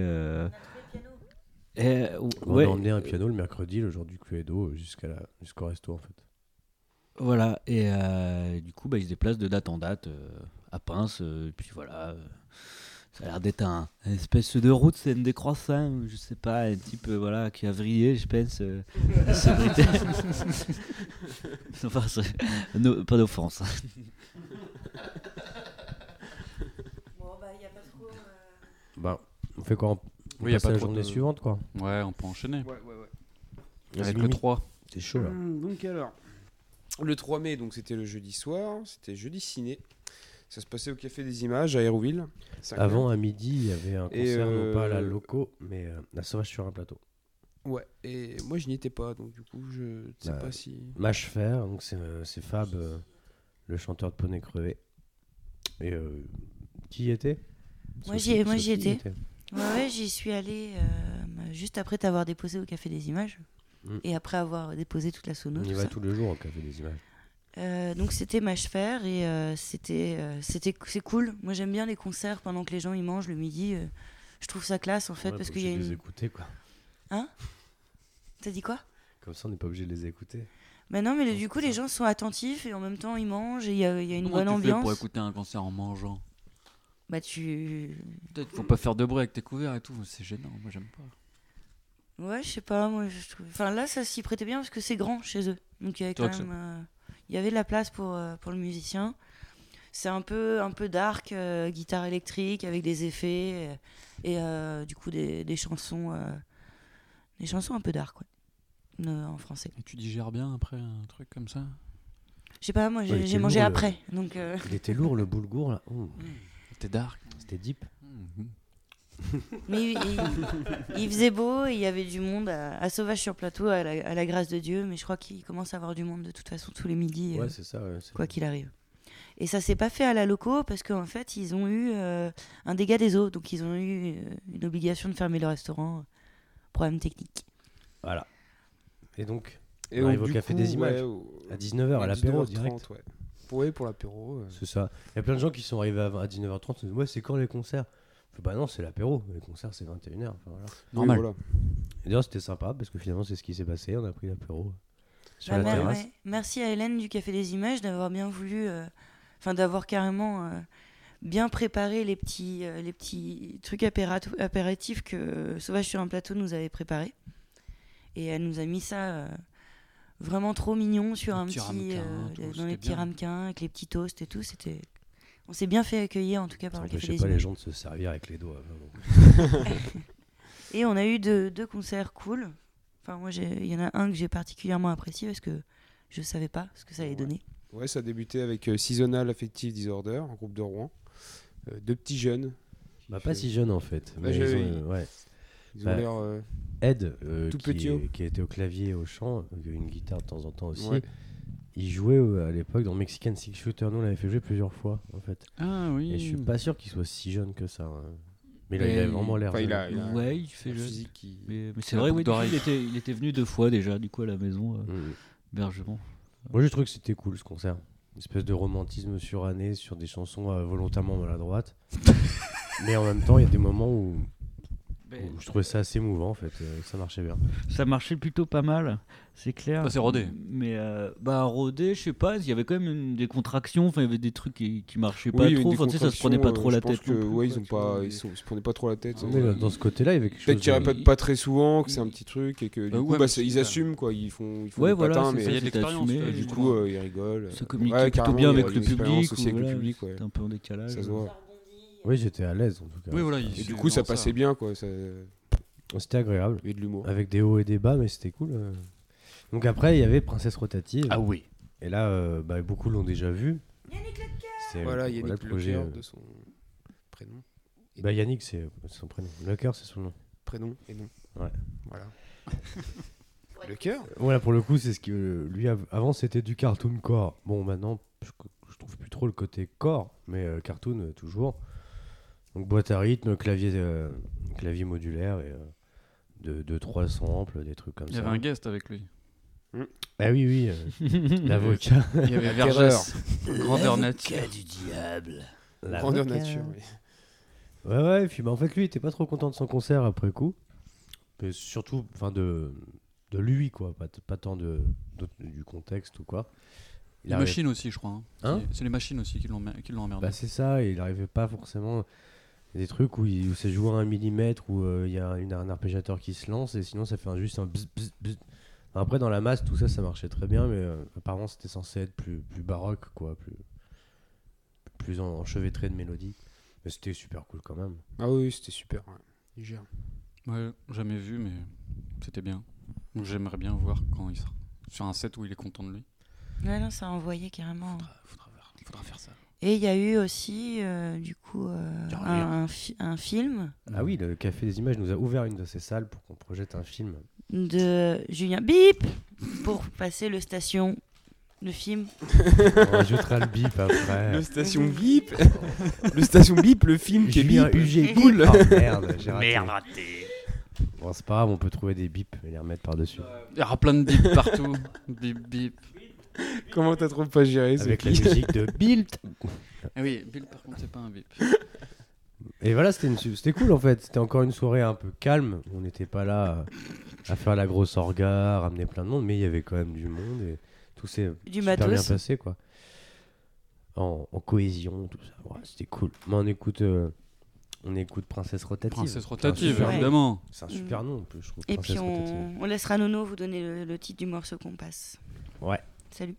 On ouais, a emmené un piano le mercredi, le jour du Cluedo, jusqu'au resto en fait. voilà, et du coup bah, il se déplace de date en date à Pince, et puis voilà. Ça a l'air d'être un espèce de route, c'est une décroissant, je sais pas, un type voilà, qui a vrillé, je pense. C'est Britain. Enfin, pas d'offense. Bon bah il y a pas trop. Bah, on fait quoi on Oui, y a passe pas à la trop journée de- suivante quoi. Ouais, on peut enchaîner. Ouais. Avec Vas-y, le 3. C'est chaud là. Donc alors, le 3 mai, donc c'était le jeudi soir, c'était jeudi ciné. Ça se passait au Café des Images à Hérouville. 5 Avant, à midi, il y avait un Et, concert, non pas à la Loco, mais à Sauvage sur un plateau. Ouais, et moi je n'y étais pas, donc du coup je ne sais Bah, pas si. Mâche Fer, donc c'est Fab, le chanteur de Poney Crevé. Et qui y était Moi, Sophie j'y y étais. Ouais, j'y suis allée juste après t'avoir déposé au Café des Images Mm. et après avoir déposé toute la sono. On y tout va ça. tous les jours au Café des Images. Donc c'était Mâche Fer et c'est cool. Moi j'aime bien les concerts pendant que les gens ils mangent le midi. Je trouve ça classe en fait Ouais, parce pas qu'il y a obligé de les une. écouter quoi. T'as dit quoi? Comme ça, on n'est pas obligé de les écouter. Bah non, mais du coup les gens sont attentifs et en même temps ils mangent et il y a une Comment bonne tu fais ambiance. pour écouter un concert en mangeant? Bah tu. Peut-être faut pas faire de bruit avec tes couverts et tout, c'est gênant, moi j'aime pas. Ouais, je sais pas, moi je trouve. Enfin là, ça s'y prêtait bien parce que c'est grand chez eux. Donc il y avait quand Donc, même. Il y avait de la place pour le musicien. C'est un peu dark, guitare électrique avec des effets et du coup des chansons un peu dark, quoi, en français. Et tu digères bien après un truc comme ça? Je sais pas, moi il j'ai était mangé lourd, après, donc. Il était lourd le boulgour là. T'es dark. C'était deep. Mais il faisait beau et il y avait du monde à Sauvage sur Plateau, à la grâce de Dieu, mais je crois qu'il commence à avoir du monde de toute façon tous les midis, Ouais, c'est ça. Ouais, quoi qu'il arrive. Et ça s'est pas fait à la loco parce qu'en fait ils ont eu un dégât des eaux, donc ils ont eu une obligation de fermer le restaurant, problème technique. Voilà. Et donc, Et On arrive donc, au du Café coup, des Images, ouais, à 19h, à l'apéro 19h30, direct. Ouais. Ouais, pour l'apéro. C'est ça. Il y a plein de gens qui sont arrivés à 19h30. Ils disent, ouais, c'est quand les concerts? Je fais, bah non, c'est l'apéro. Les concerts, c'est 21h. Enfin, voilà. Normal. Oui, voilà. Et d'ailleurs, c'était sympa parce que finalement, c'est ce qui s'est passé. On a pris l'apéro sur Bah, la terrasse. ouais. Merci à Hélène du Café des Images d'avoir bien voulu, d'avoir carrément bien préparé les petits trucs apéritifs que Sauvage sur un plateau nous avait préparés. Et elle nous a mis ça vraiment trop mignon sur Les un petits petit ramequins, tout, dans c'était les petits bien. ramequins avec les petits toasts et tout. On s'est bien fait accueillir en tout cas Ça par le Café n'empêchait des pas les Images. gens de se servir avec les doigts. Vraiment. Et on a eu deux concerts cool. Enfin, moi, il y en a un que j'ai particulièrement apprécié parce que je savais pas ce que ça allait donner. Ouais, ça a débuté avec Seasonal Affective Disorder, un groupe de Rouen. Deux petits jeunes. Bah, pas si jeune en fait. Bah, Mais j'ai- ils ont, ouais. Ils ont Bah, l'air. Ed, Tout petit haut. qui était au clavier et au chant, une guitare de temps en temps aussi. Ouais. Il jouait à l'époque dans Mexican Six Shooter. Nous, on l'avait fait jouer plusieurs fois en fait. Ah oui. Et je suis pas sûr qu'il soit si jeune que ça. Hein. Mais là, il Mais a vraiment l'air. Enfin, il jeune. a Ouais, il fait un jeune. physique qui. Mais c'est La vrai, boucle oui, du coup, d'oreille. il était venu 2 fois déjà, du coup, à la maison, Mm. Bergement. Moi, je trouve que c'était cool ce concert. Une espèce de romantisme suranné sur des chansons volontairement maladroites. Mais en même temps, il y a des moments où Je trouvais ça assez émouvant en fait, ça marchait bien. Ça marchait plutôt pas mal, c'est clair. Bah, c'est rodé. Mais rodé, je sais pas, il y avait quand même des contractions, enfin il y avait des trucs qui marchaient pas Oui, il y avait trop, des enfin, tu sais, ça se prenait pas trop la je pense tête. que, non plus, ouais, quoi, ils ont tu pas, vois, ils se prenaient pas trop la tête. Mais dans ce côté-là, il y avait quelque chose. Peut-être qu'ils répètent pas très souvent, que c'est un petit truc et que du Ouais, coup, mais bah, c'est ils ça. assument quoi, ils font Ouais, des voilà, patins, c'est mais ça, il y a de c'était l'expérience, assumé, du justement. coup, ils rigolent. ça communiquait Ouais, plutôt carrément, bien il y a avec une le public. expérience aussi avec le voilà, public, ouais. c'était un peu en décalage. Ça se voit. Oui, j'étais à l'aise en tout cas. Oui, voilà. Et du coup, ça passait bien quoi. C'était agréable. Il y avait de l'humour. Avec des hauts et des bas, mais c'était cool. Donc après, il y avait Princesse Rotative. Ah oui. Et là, beaucoup l'ont déjà vu. C'est, Voilà, le Yannick projet. Leclerc de son prénom. Yannick, c'est son prénom. Leclerc, c'est son nom. Prénom et nom. Ouais. Voilà. Leclerc. Voilà, pour le coup, c'est ce que lui avant c'était du cartoon core. Bon, maintenant, je trouve plus trop le côté core, mais cartoon toujours. Donc boîte à rythme, clavier modulaire et de 3 samples, des trucs comme Il y ça. avait un guest avec lui. Ah oui, l'avocat. Il y avait Vergès, grandeur nature. du diable. Grandeur L'avocat. nature. Oui. Ouais, et puis en fait, lui, il était pas trop content de son concert après coup. Mais surtout, de lui, quoi. Pas tant du contexte ou quoi. Il Les arrive- machines aussi, je crois. Hein C'est les machines aussi qui l'ont emmerdé. Bah, c'est ça, et il arrivait pas forcément. Il y a des trucs où c'est joué à 1 millimètre, où il y a un arpégiateur qui se lance, et sinon ça fait juste un bzz, bzz, bzz. Après, dans la masse, tout ça, ça marchait très bien, mais apparemment, c'était censé être plus baroque, quoi. Plus enchevêtré de mélodie. Mais c'était super cool quand même. Ah oui, c'était super. Ouais. Il gère. Ouais, jamais vu, mais c'était bien. Donc j'aimerais bien voir quand il sera sur un set où il est content de lui. Ouais, non, ça a envoyé carrément. Faudra faire ça. Et il y a eu aussi, un film Ah oui, le Café des Images nous a ouvert une de ses salles pour qu'on projette un film. de Julien Bip pour passer le station, le film. On rajoutera le bip après. Le station bip. Le station bip, le film qui est Julien bip. UG Cool. Oh merde, j'ai raté. Bon, c'est pas grave, on peut trouver des bips et les remettre par-dessus. Il y aura plein de bips partout. Bip, bip. Comment t'as trop pas géré ce Avec la clip musique de Bilt. Ah oui, Bill, par contre, c'est pas un bip. Et voilà, c'était cool en fait. C'était encore une soirée un peu calme. On n'était pas là à faire la grosse orga, à ramener plein de monde, mais il y avait quand même du monde et tout s'est Du super bien matos. passé quoi. En cohésion, tout ça. Ouais, c'était cool. Mais on écoute Princesse Rotative. Princesse rotative, super- évidemment. C'est un super nom en plus, je trouve. Et Princesse puis Rotative. on laissera Nono vous donner le titre du morceau qu'on passe. Ouais. Salut.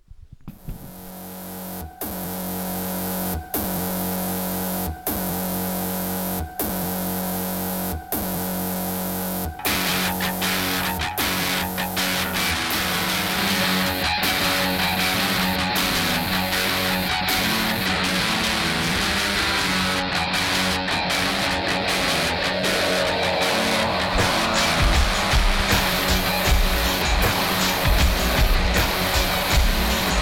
Thank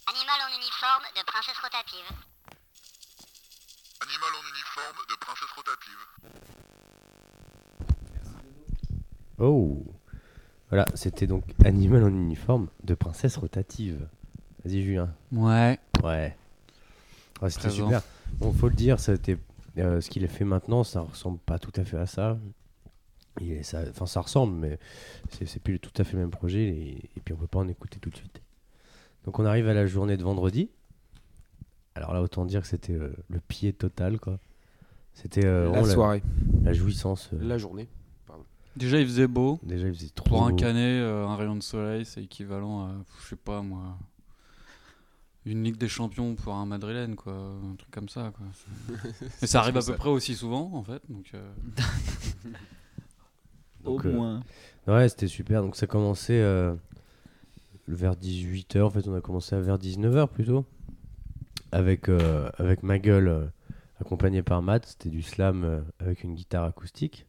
Animal en uniforme de princesse rotative. Animal en uniforme de princesse rotative. Oh, voilà, c'était donc Animal en uniforme de princesse rotative. Vas-y Julien. Ouais. Ouais. Ouais, c'était Présent. super. Bon, faut le dire, c'était ce qu'il a fait maintenant, ça ressemble pas tout à fait à ça. Ça ressemble, mais c'est plus tout à fait le même projet et puis on peut pas en écouter tout de suite. Donc on arrive à la journée de vendredi. Alors là, autant dire que c'était le pied total, quoi. C'était La vraiment soirée, la jouissance. la journée. Déjà, il faisait beau. Déjà, il faisait trop Pour un beau. canet, un rayon de soleil, c'est équivalent à, je sais pas moi, une Ligue des Champions pour un Madrilène, quoi. Un truc comme ça, quoi. Et ça arrive à peu près aussi souvent, en fait. Donc, Donc, Au moins. Ouais, c'était super. Donc ça commençait vers 18h. En fait, on a commencé vers 19h plutôt. Avec ma gueule accompagné par Matt. C'était du slam avec une guitare acoustique.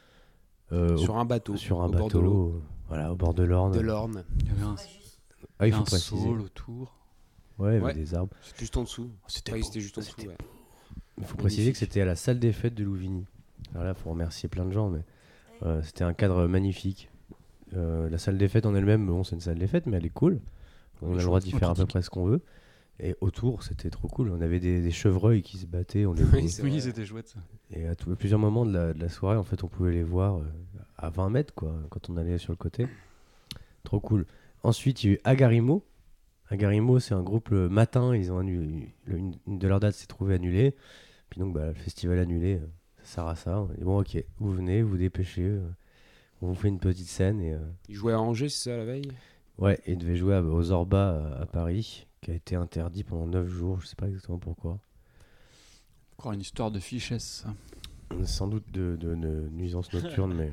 Sur un bateau. Sur un au bord de l'eau. bateau. Voilà, au bord de l'Orne. De l'Orne. il y avait Ah, il faut un préciser. saule autour. Ouais, il y avait Ouais. des arbres. C'était juste en dessous. C'était Ouais, beau. c'était juste en dessous. C'était Ouais. Il faut préciser que c'était à la salle des fêtes de Louvigny. Alors là, il faut remercier plein de gens, mais c'était un cadre magnifique. La salle des fêtes en elle-même, bon, c'est une salle des fêtes, mais elle est cool. On a le droit d'y faire à peu près ce qu'on veut. Et autour, c'était trop cool. On avait des chevreuils qui se battaient. Oui, c'est Oui, vrai. c'était chouette, ça. Et à plusieurs moments de la soirée, en fait, on pouvait les voir à 20 mètres, quoi, quand on allait sur le côté. Trop cool. Ensuite, il y a eu Agarimo. Agarimo, c'est un groupe le matin. Ils ont annulé, une de leurs dates s'est trouvée annulée. Puis donc, le festival annulé, ça sert à ça. Et bon, ok, vous venez, vous dépêchez. On vous fait une petite scène. Et, Il jouait à Angers, c'est ça, la veille? ouais, et il devait jouer aux Zorba à Paris, qui a été interdit pendant 9 jours. Je sais pas exactement pourquoi. Encore une histoire de fichesse. Sans doute de nuisance nocturne, mais...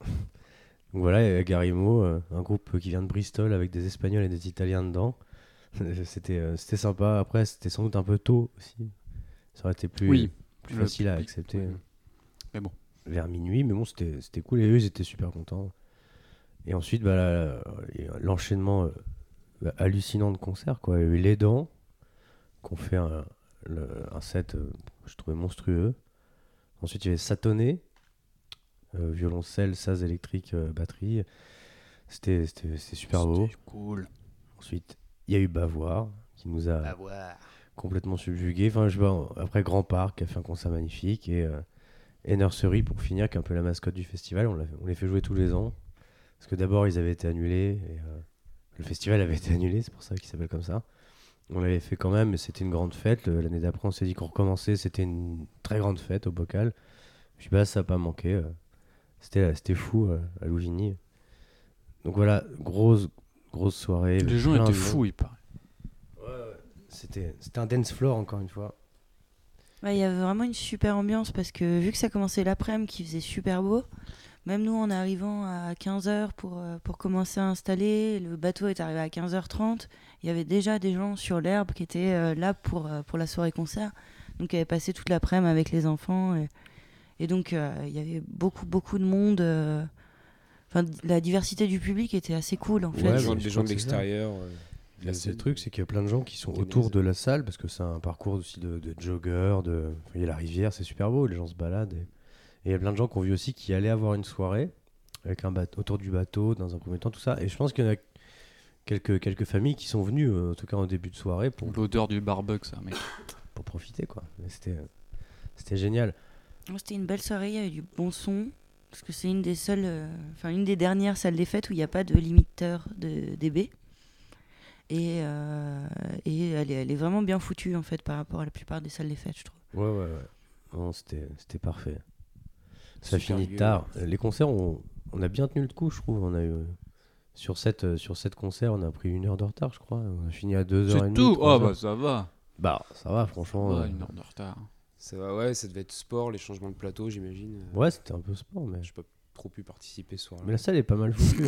Donc voilà, et Agarimo, un groupe qui vient de Bristol avec des Espagnols et des Italiens dedans. C'était sympa. Après, c'était sans doute un peu tôt aussi. Ça aurait été plus Oui, plus le facile à public, accepter. ouais. Mais bon. Vers minuit, mais bon, c'était cool. Et eux, ils étaient super contents. Et ensuite, l'enchaînement hallucinant de concerts, quoi. Il y a eu Les Dents, qu'on fait un set, je trouvais monstrueux. Ensuite, il y avait Satoné, violoncelle, saz électrique, batterie. C'était super beau. C'était cool. Ensuite, il y a eu Bavoir, qui nous a complètement subjugués. Enfin, je sais pas, après Grand Parc, qui a fait un concert magnifique. Et Nursery, pour finir, qui est un peu la mascotte du festival. On les fait jouer tous les ans. Parce que d'abord, ils avaient été annulés. Et, le festival avait été annulé, c'est pour ça qu'il s'appelle comme ça. On l'avait fait quand même, mais c'était une grande fête. L'année d'après, on s'est dit qu'on recommençait. C'était une très grande fête au bocal. Puis ça n'a pas manqué. C'était fou à Louvigny. Donc voilà, grosse soirée. Les gens plein étaient de monde. fous, il paraît. C'était un dance floor, encore une fois. Ouais, il y avait vraiment une super ambiance parce que vu que ça commençait l'après-midi, qu'il faisait super beau, même nous en arrivant à 15h pour commencer à installer, le bateau est arrivé à 15h30, il y avait déjà des gens sur l'herbe qui étaient là pour la soirée concert, donc ils avaient passé toute l'après-midi avec les enfants et donc il y avait beaucoup de monde. Enfin, la diversité du public était assez cool en fait. Ouais, Des gens je de crois que c'est l'extérieur. Là, c'est le truc, c'est qu'il y a plein de gens qui sont autour de la salle parce que c'est un parcours aussi de joggeurs. Il y a la rivière, c'est super beau, les gens se baladent. Et il y a plein de gens qui ont vu aussi qui allaient avoir une soirée avec un bateau, autour du bateau, dans un premier temps, tout ça. Et je pense qu'il y en a quelques familles qui sont venues, en tout cas en début de soirée, pour L'odeur du barbecue, ça, mec. profiter, quoi. Mais c'était génial. C'était une belle soirée, il y avait du bon son. Parce que c'est une des seules, une des dernières salles des fêtes où il n'y a pas de limiteur de dB. Et elle est vraiment bien foutue en fait par rapport à la plupart des salles des fêtes, je trouve. Ouais. Non, c'était parfait. Ça Super finit lieu. tard. Les concerts, on a bien tenu le coup, je trouve. On a eu sur 7 concerts, on a pris 1 heure de retard, je crois. On a fini à 2h30. C'est tout. 3 Oh, bah heures. ça va. Bah, ça va, franchement. Ouais, 1 heure de retard. Ça va, ouais, ça devait être sport, les changements de plateau, j'imagine. Ouais, c'était un peu sport, mais. J'ai pas trop pu participer ce soir-là. Mais la salle est pas mal foutue.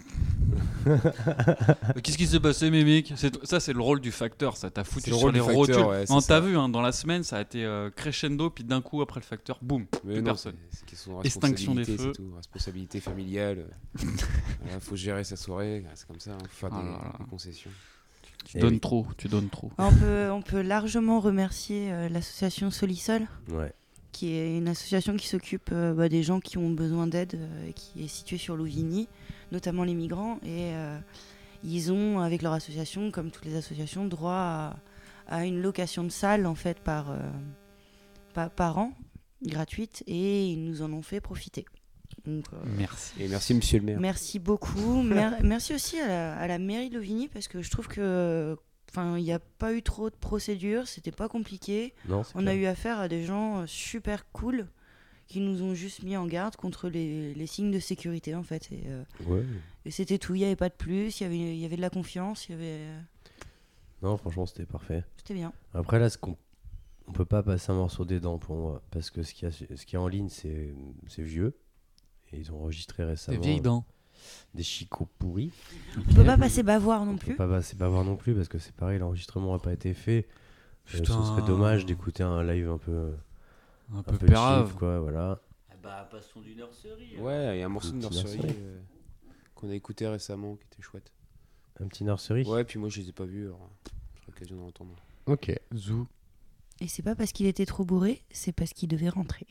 Qu'est-ce qui s'est passé, Mimic? Ça, c'est le rôle du facteur. Ça t'a foutu C'est le sur rôle les du facteur, rotules. ouais, c'est Non, ça. t'as vu, hein, dans la semaine, ça a été crescendo, puis d'un coup, après le facteur, boum, Mais plus non, personne. c'est question de Extinction des responsabilité, feux. c'est tout. Responsabilité familiale. Voilà, faut gérer sa soirée, c'est comme ça, faut faire Ah des, là là. des concessions. Tu Eh donnes oui. trop, tu donnes trop. On peut largement remercier l'association Solisol, Ouais. qui est une association qui s'occupe des gens qui ont besoin d'aide et qui est située sur Louvigny, notamment les migrants. Et ils ont, avec leur association, comme toutes les associations, droit à une location de salle en fait par an, gratuite, et ils nous en ont fait profiter. Donc, Merci. Et merci, monsieur le maire. merci beaucoup. Merci aussi à la mairie de Louvigny, parce que je trouve que il n'y a pas eu trop de procédures, c'était pas compliqué. Non, c'est On a clair. eu affaire à des gens super cool qui nous ont juste mis en garde contre les signes de sécurité en fait. Ouais. Et c'était tout, il n'y avait pas de plus, il y avait de la confiance, Non, franchement, c'était parfait. c'était bien. Après, là, on peut pas passer un morceau des dents pour moi, parce que ce qu'il y a en ligne, c'est vieux. Et ils ont enregistré Des récemment vieilles dents. des chicots pourris. On peut pas passer bavoir non On peut plus. pas passer bavard non plus, parce que c'est pareil, l'enregistrement n'a pas été fait. Ce Putain. serait dommage d'écouter un live un peu Un un peu peu pérave. cheap, quoi, voilà. Passons d'une nurserie. Ouais, il y a un morceau de Petit nursery nursery. qu'on a écouté récemment qui était chouette. Un petit nursery. Ouais, puis moi je les ai pas vus, alors j'ai l'occasion d'en entendre. Ok. Zou. Et c'est pas parce qu'il était trop bourré, c'est parce qu'il devait rentrer.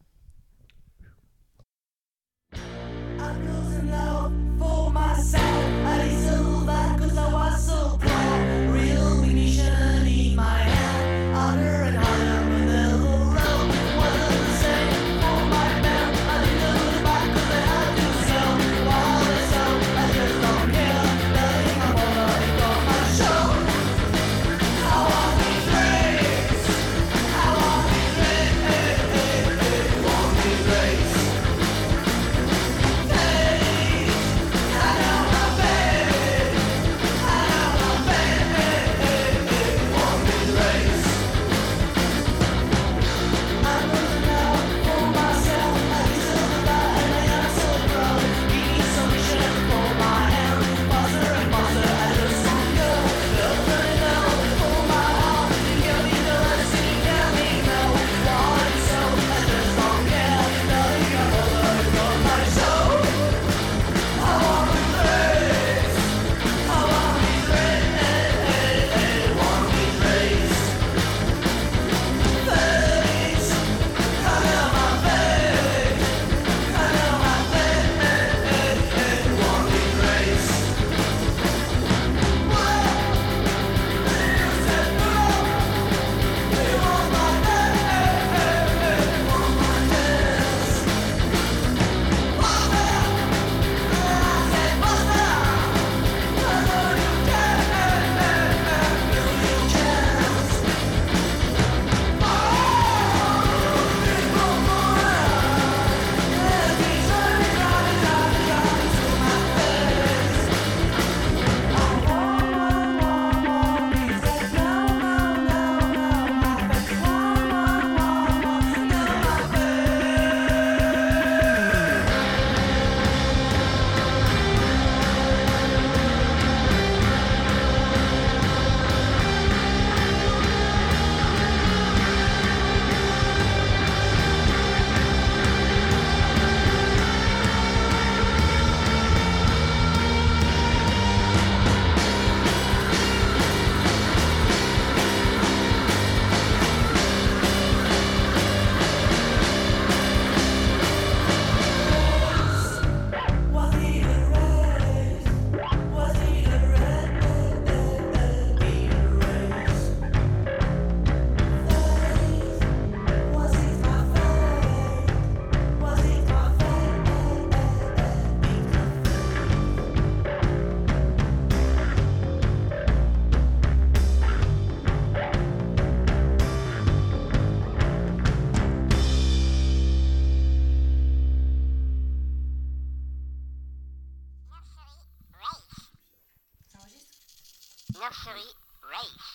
Nursery Race.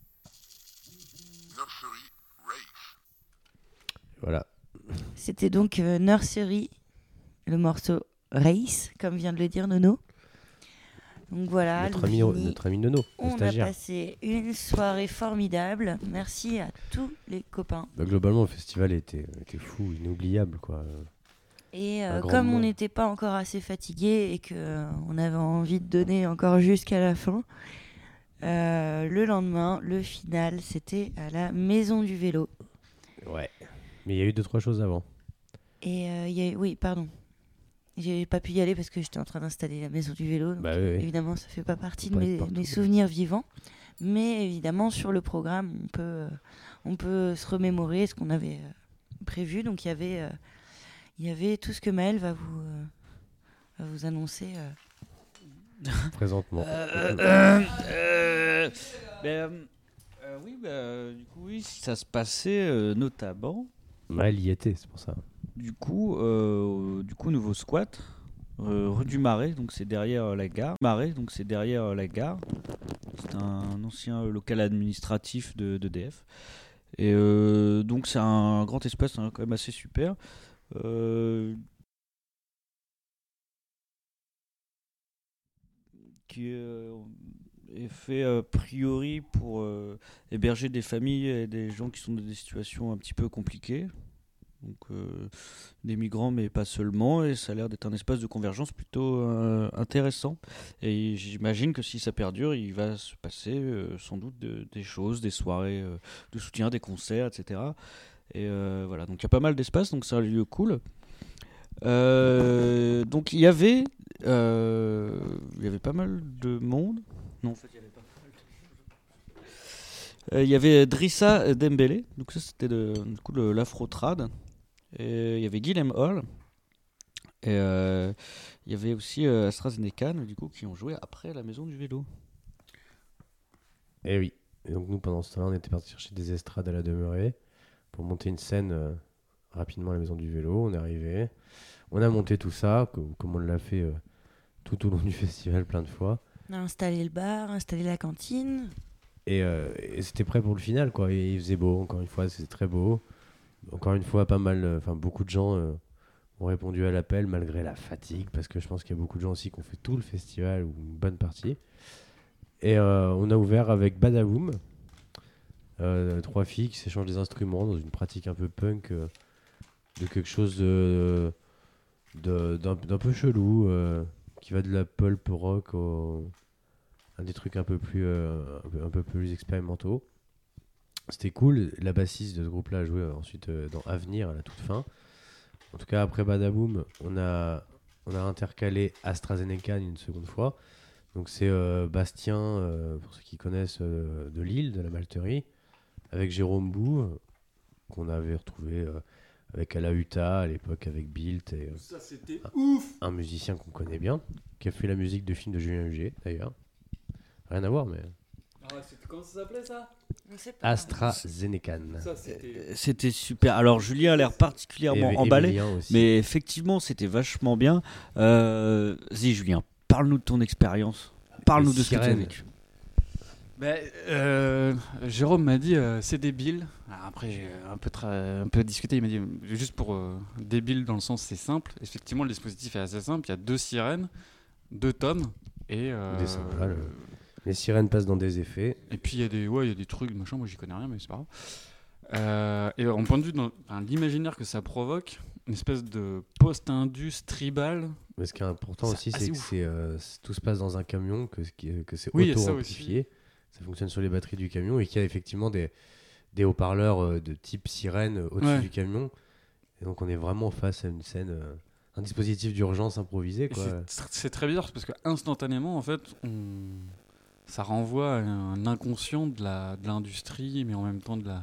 Nursery Race. Voilà. C'était donc Nursery, le morceau Race, comme vient de le dire Nono. Donc voilà, Notre ami Nono, le on a stagiaire. passé une soirée formidable. Merci à tous les copains. Bah, globalement, le festival était fou, inoubliable, quoi. Et Un grand comme on moment. n'était pas encore assez fatigué et qu'on avait envie de donner encore jusqu'à la fin, Le lendemain, le final, c'était à la Maison du Vélo. Ouais. Mais il y a eu 2-3 choses avant. Et oui, pardon. J'ai pas pu y aller parce que j'étais en train d'installer la Maison du Vélo. Donc Bah oui, oui. évidemment, ça fait pas partie Faut de pas être partout. mes souvenirs vivants. Mais évidemment, sur le programme, on peut se remémorer ce qu'on avait prévu. Donc il y avait tout ce que Maël va vous annoncer. Présentement. Oui, du coup, oui, ça se passait notamment. Mal y était, c'est pour ça. Du coup, nouveau squat, rue du Marais, donc c'est derrière la gare. C'est un ancien local administratif d'EDF. Et donc c'est un grand espace quand même assez super. Qui est fait a priori pour héberger des familles et des gens qui sont dans des situations un petit peu compliquées. Donc des migrants mais pas seulement, et ça a l'air d'être un espace de convergence plutôt intéressant, et j'imagine que si ça perdure il va se passer sans doute des choses, des soirées de soutien, des concerts, etc. Et voilà, donc il y a pas mal d'espace, donc c'est un lieu cool. Donc il y avait pas mal de monde. Non, en fait il y avait pas mal de... Il y avait Drissa Dembélé, donc ça c'était du coup l'Afro-Trad. Et il y avait Guillem Hall. Et il y avait aussi AstraZeneca, du coup, qui ont joué après la Maison du Vélo. Et oui. Et donc nous, pendant ce temps-là, on était parti chercher des estrades à la demeurée pour monter une scène rapidement à la Maison du Vélo. On est arrivé. On a monté tout ça, comme on l'a fait tout au long du festival plein de fois. On a installé le bar, installé la cantine. Et c'était prêt pour le final, quoi. Et il faisait beau, encore une fois, c'était très beau. Encore une fois, beaucoup de gens ont répondu à l'appel malgré la fatigue, parce que je pense qu'il y a beaucoup de gens aussi qui ont fait tout le festival ou une bonne partie. Et on a ouvert avec Badaboom, 3 filles qui s'échangent des instruments dans une pratique un peu punk, de quelque chose d'un peu chelou, qui va de la pulp rock à des trucs un peu plus expérimentaux. C'était cool. La bassiste de ce groupe-là a joué ensuite dans Avenir à la toute fin. En tout cas, après Badaboom, on a intercalé AstraZeneca une seconde fois. Donc c'est Bastien, pour ceux qui connaissent, de Lille, de la Malterie, avec Jérôme Bou, qu'on avait retrouvé avec Alahuta à l'époque, avec Bilt. Et, Ça, c'était ouf! Un musicien qu'on connaît bien, qui a fait la musique de films de Julien Huget, d'ailleurs. Rien à voir, mais... Comment ça s'appelait ça? On sait pas. AstraZeneca. Ça, c'était. C'était super. Alors Julien a l'air particulièrement Et emballé, Emilien aussi. mais effectivement c'était vachement bien. Vas-y Julien, parle-nous de ton expérience. Parle-nous Les de ce que tu as sirènes. vécu. Jérôme m'a dit c'est débile. Alors après j'ai un peu discuté. Il m'a dit juste pour débile dans le sens c'est simple. Effectivement le dispositif est assez simple. Il y a 2 sirènes, 2 tomes et Des cymbales. Les sirènes passent dans des effets. et puis il y a des trucs machin. Moi j'y connais rien mais c'est pas grave. Et en point de vue l'imaginaire que ça provoque, une espèce de post-indus tribal. Mais ce qui est important C'est aussi, assez c'est que tout se passe dans un camion, que c'est Oui, il y a ça auto-amplifié. Ça fonctionne sur les batteries du camion et qu'il y a effectivement des haut-parleurs de type sirène au-dessus Ouais. du camion. Et donc on est vraiment face à une scène, un dispositif d'urgence improvisé, Et quoi. c'est très bizarre parce que instantanément en fait ça renvoie à un inconscient de l'industrie mais en même temps de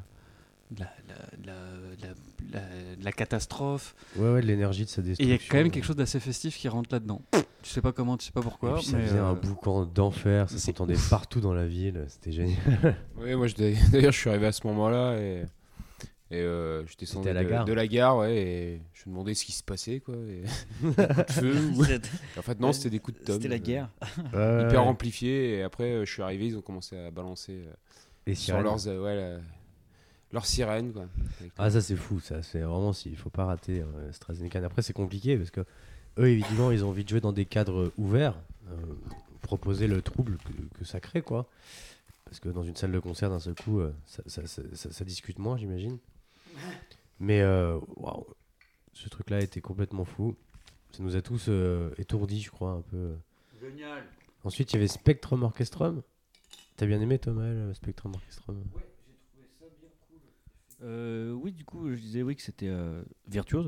la catastrophe. Ouais, de l'énergie de sa Et destruction. il y a quand même quelque chose d'assez festif qui rentre là-dedans. Tu sais pas comment, tu sais pas Et pourquoi. puis ça mais, faisait un boucan d'enfer, ça c'est s'entendait partout dans la ville, c'était génial. Oui, moi d'ailleurs je suis arrivé à ce moment-là et je descendais à la gare. de la gare, ouais, et je me demandais ce qui se passait, quoi. Et... des coups de feu, ou- En fait non, c'était des coups de tom. C'était la guerre. Hyper amplifiés, et après je suis arrivé, ils ont commencé à balancer Les sur sirènes. leurs sirènes, quoi. Ah, ça c'est fou, ça c'est vraiment, il faut pas rater AstraZeneca. Après c'est compliqué parce que eux évidemment ils ont envie de jouer dans des cadres ouverts, proposer le trouble que ça crée, quoi, parce que dans une salle de concert d'un seul coup ça discute moins, j'imagine. Mais waouh, ce truc là était complètement fou, ça nous a tous étourdis, je crois, un peu. Génial. Ensuite il y avait Spectrum Orchestrum T'as bien aimé Thomas le Spectrum Orchestrum? Oui, du coup, je disais oui que c'était virtuose.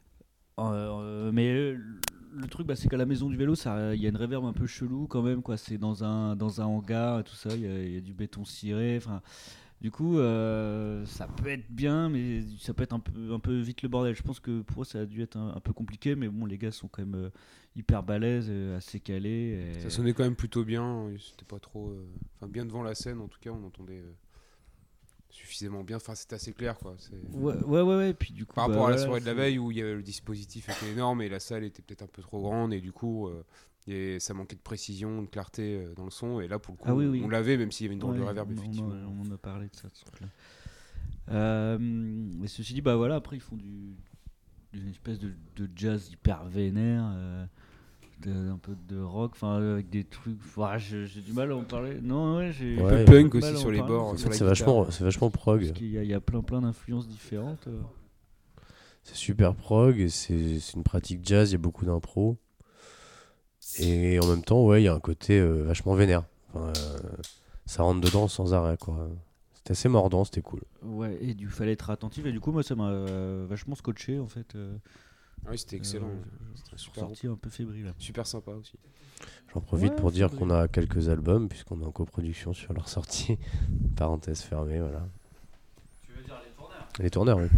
Mais le truc, c'est qu'à la maison du vélo, il y a une réverb un peu chelou quand même, quoi. C'est dans un hangar et tout ça, il y a du béton ciré. Du coup, ça peut être bien, mais ça peut être un peu vite le bordel. Je pense que pour eux, ça a dû être un peu compliqué, mais bon, les gars sont quand même hyper balèzes, assez calés. Ça sonnait quand même plutôt bien. C'était pas trop. Bien devant la scène, en tout cas, on entendait suffisamment bien. Enfin, c'était assez clair, quoi. Ouais. Et puis du coup, par rapport à la soirée de la veille où le dispositif était énorme et la salle était peut-être un peu trop grande et du coup. Ça manquait de précision, de clarté dans le son. Et là, pour le coup, on l'avait, même s'il y avait une drôle de reverb, effectivement. On en a parlé de ça, ce truc-là. Mais ceci dit, après, ils font une espèce de jazz hyper vénère, un peu de rock, avec des trucs. J'ai du mal à en parler. Non, j'ai un peu punk aussi sur les bords. C'est vachement prog. Parce qu'il y a plein d'influences différentes. C'est super prog, et c'est une pratique jazz, il y a beaucoup d'impro. Et en même temps, il y a un côté vachement vénère. Ça rentre dedans sans arrêt, quoi. C'était assez mordant, c'était cool. Ouais, et il fallait être attentif. Et du coup, moi, ça m'a vachement scotché, en fait. Oui, c'était excellent. Je suis sorti un peu fébrile. Super sympa aussi. J'en profite pour dire qu'on a quelques albums, puisqu'on est en coproduction sur leur sortie. Parenthèse fermée, voilà. Tu veux dire les tourneurs? Les tourneurs, oui.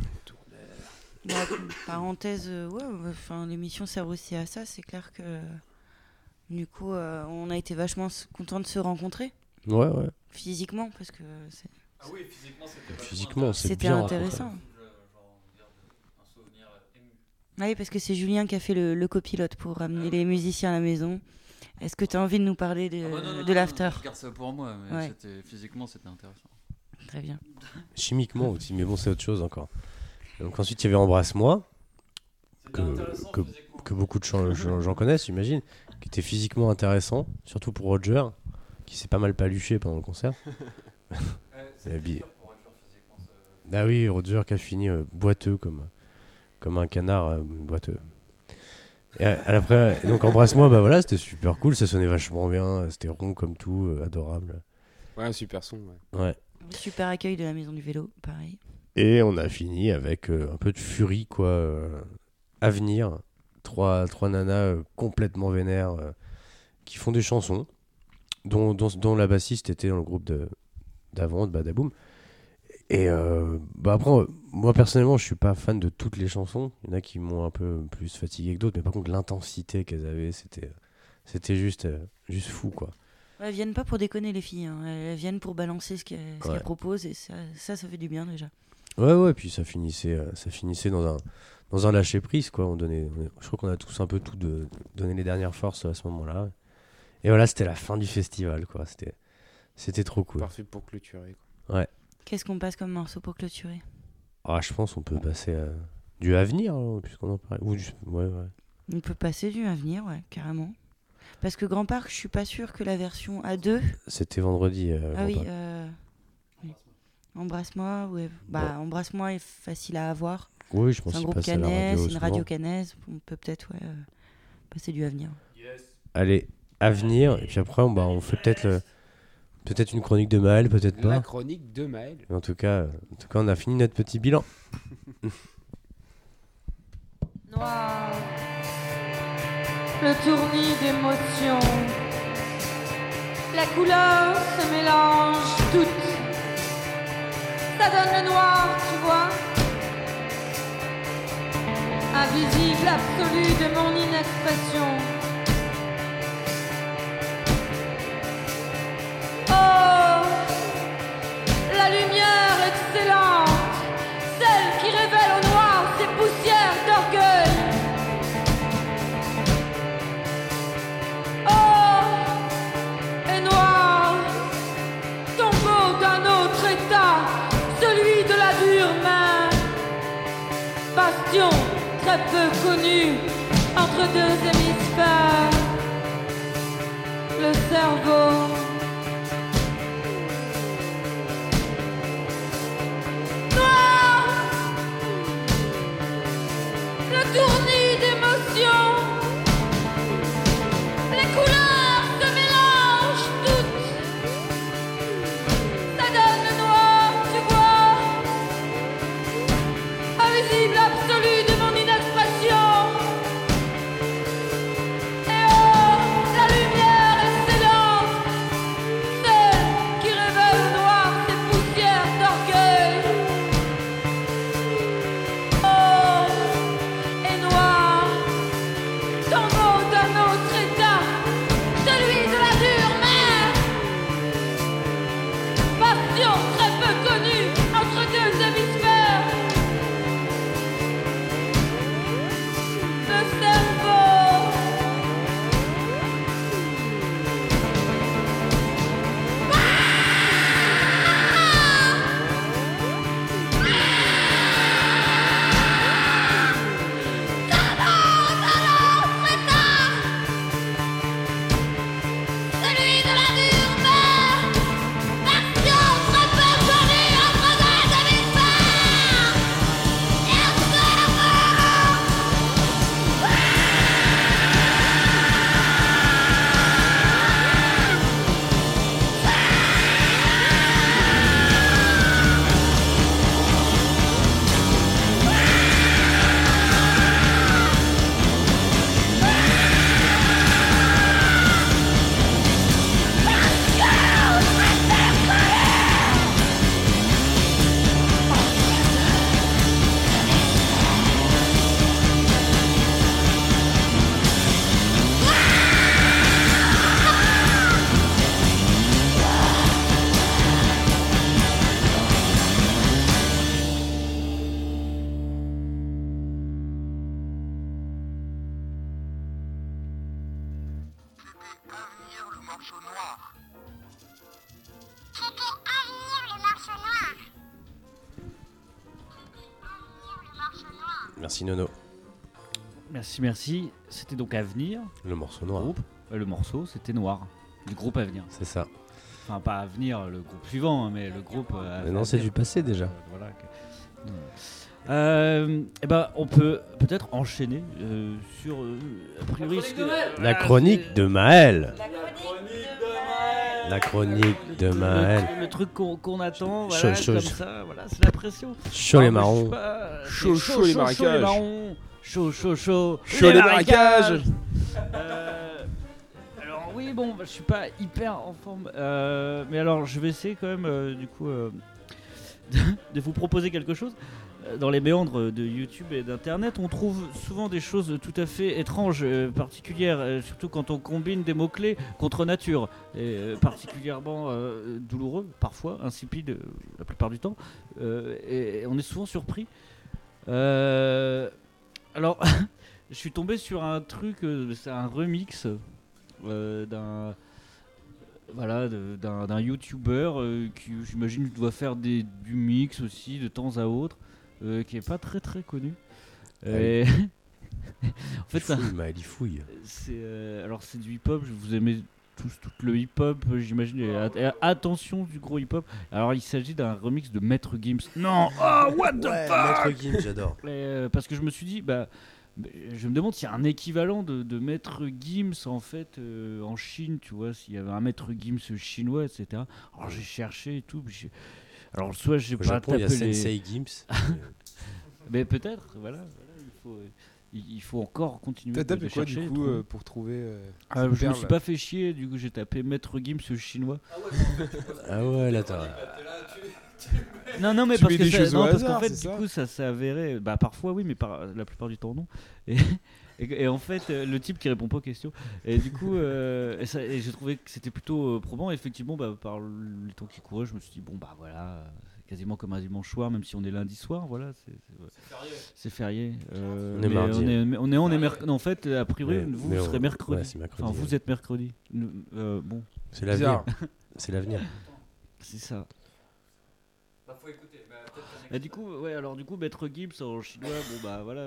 Parenthèse, l'émission sert aussi à ça. C'est clair que du coup, on a été vachement contents de se rencontrer. Ouais. Physiquement, parce que c'est. Ah oui, c'était bien intéressant. Oui, parce que c'est Julien qui a fait le copilote pour ramener les musiciens à la maison. Est-ce que tu as envie de nous parler de l'after? Je garde ça pour moi, mais physiquement c'était intéressant. Très bien. Chimiquement aussi, mais bon, c'est autre chose encore. Donc ensuite, il y avait Embrasse-moi, que beaucoup de gens connaissent, j'imagine, qui était physiquement intéressant, surtout pour Roger, qui s'est pas mal paluché pendant le concert. Ah oui, Roger qui a fini boiteux comme un canard boiteux. Et après, donc Embrasse-moi, c'était super cool, ça sonnait vachement bien, c'était rond comme tout, adorable. Ouais, super son. Ouais. Super accueil de la maison du vélo, pareil. Et on a fini avec un peu de furie, quoi. Avenir, trois nanas complètement vénères qui font des chansons, dont la bassiste était dans le groupe d'avant, de Badaboom. Et après, moi personnellement, je suis pas fan de toutes les chansons. Il y en a qui m'ont un peu plus fatigué que d'autres, mais par contre, l'intensité qu'elles avaient, c'était juste fou, quoi. Elles viennent pas pour déconner, les filles. Hein. Elles viennent pour balancer ce qu'elles proposent, et ça fait du bien déjà. Ouais, puis ça finissait dans un lâcher prise, quoi. Je crois qu'on a tous un peu donné les dernières forces à ce moment-là. Et voilà, c'était la fin du festival, quoi. C'était trop cool. Parfait pour clôturer, quoi. Ouais. Qu'est-ce qu'on passe comme morceau pour clôturer? Je pense qu'on peut passer du Avenir, hein, puisqu'on en parle. Ouais. On peut passer du Avenir, ouais, carrément. Parce que Grand Parc, je suis pas sûr que la version A2. C'était vendredi. Oui. Embrasse-moi, ouais. Embrasse-moi est facile à avoir. Oui, je pense c'est un groupe Cannes, c'est une radio Cannes. On peut peut-être passer du Avenir. Yes. Allez, Avenir, et puis après on fait peut-être une chronique de Maël, peut-être pas. La chronique de Maël. En tout cas, on a fini notre petit bilan. Noir, le tournis d'émotions, la couleur se mélange toute. Ça donne le noir, tu vois. Invisible absolu de mon inexpression. Oh, la lumière excellente, celle qui révèle au noir ses poussières d'orgueil. Oh, et noir, tombeau d'un autre état, celui de la dure main, bastion très peu connu entre deux hémisphères, le cerveau. Noir, le tournis d'émotions, les couleurs se mélangent toutes. Merci Nono. Merci. C'était donc Avenir. Le morceau noir. Groupe. Le morceau, c'était Noir. Le groupe Avenir. C'est ça. Enfin, pas Avenir, le groupe suivant, hein, mais le groupe. Mais non, c'est du passé déjà. Voilà. Et ben, on peut peut-être enchaîner sur a priori la chronique de Maël. La chronique de Maël. Le truc qu'on attend, voilà, chaud, comme ça, voilà, c'est la pression. Chaud les marrons. Chaud les marécages. Chaud les marécages. Alors oui, bon, je suis pas hyper en forme, mais alors je vais essayer quand même, du coup, de vous proposer quelque chose. Dans les méandres de YouTube et d'Internet, on trouve souvent des choses tout à fait étranges, particulières, surtout quand on combine des mots-clés contre nature, et particulièrement douloureux, parfois, insipides la plupart du temps, et on est souvent surpris. Alors, je suis tombé sur un truc, c'est un remix d'un YouTuber qui, j'imagine, doit faire du mix aussi de temps à autre. Qui est pas très très connu. Et en fait, il fouille. Alors c'est du hip-hop. Vous aimez tous tout le hip-hop, j'imagine. Et attention du gros hip-hop. Alors il s'agit d'un remix de Maître Gims. Non, what the fuck. Maître Gims, j'adore. Parce que je me suis dit, je me demande s'il y a un équivalent de Maître Gims en fait en Chine, tu vois, s'il y avait un Maître Gims chinois, etc. Alors j'ai cherché et tout. Alors soit j'ai pas Japon, tapé il y a Sensei Gims. Mais peut-être, voilà, il faut encore continuer. T'as tapé quoi chercher, du coup pour trouver je me suis pas fait chier, du coup j'ai tapé Maître Gims chinois. Ah ouais, là t'as. Non, mais tu parce mets que des choses au parce hasard, qu'en fait c'est du ça coup ça s'est avéré, parfois oui, mais la plupart du temps non. Et en fait, le type qui répond pas aux questions. Et du coup, et j'ai trouvé que c'était plutôt probant. Et effectivement, par le temps qui courait, je me suis dit, voilà, c'est quasiment comme un dimanche soir, même si on est lundi soir, voilà. C'est férié. On est mardi. On est mercredi. En fait, a priori, vous serez mercredi. Ouais, c'est mercredi. Enfin, vous êtes mercredi. Bon. C'est l'avenir. C'est l'avenir. C'est ça. Faut écouter. Et du coup, Maître Gims en chinois, voilà.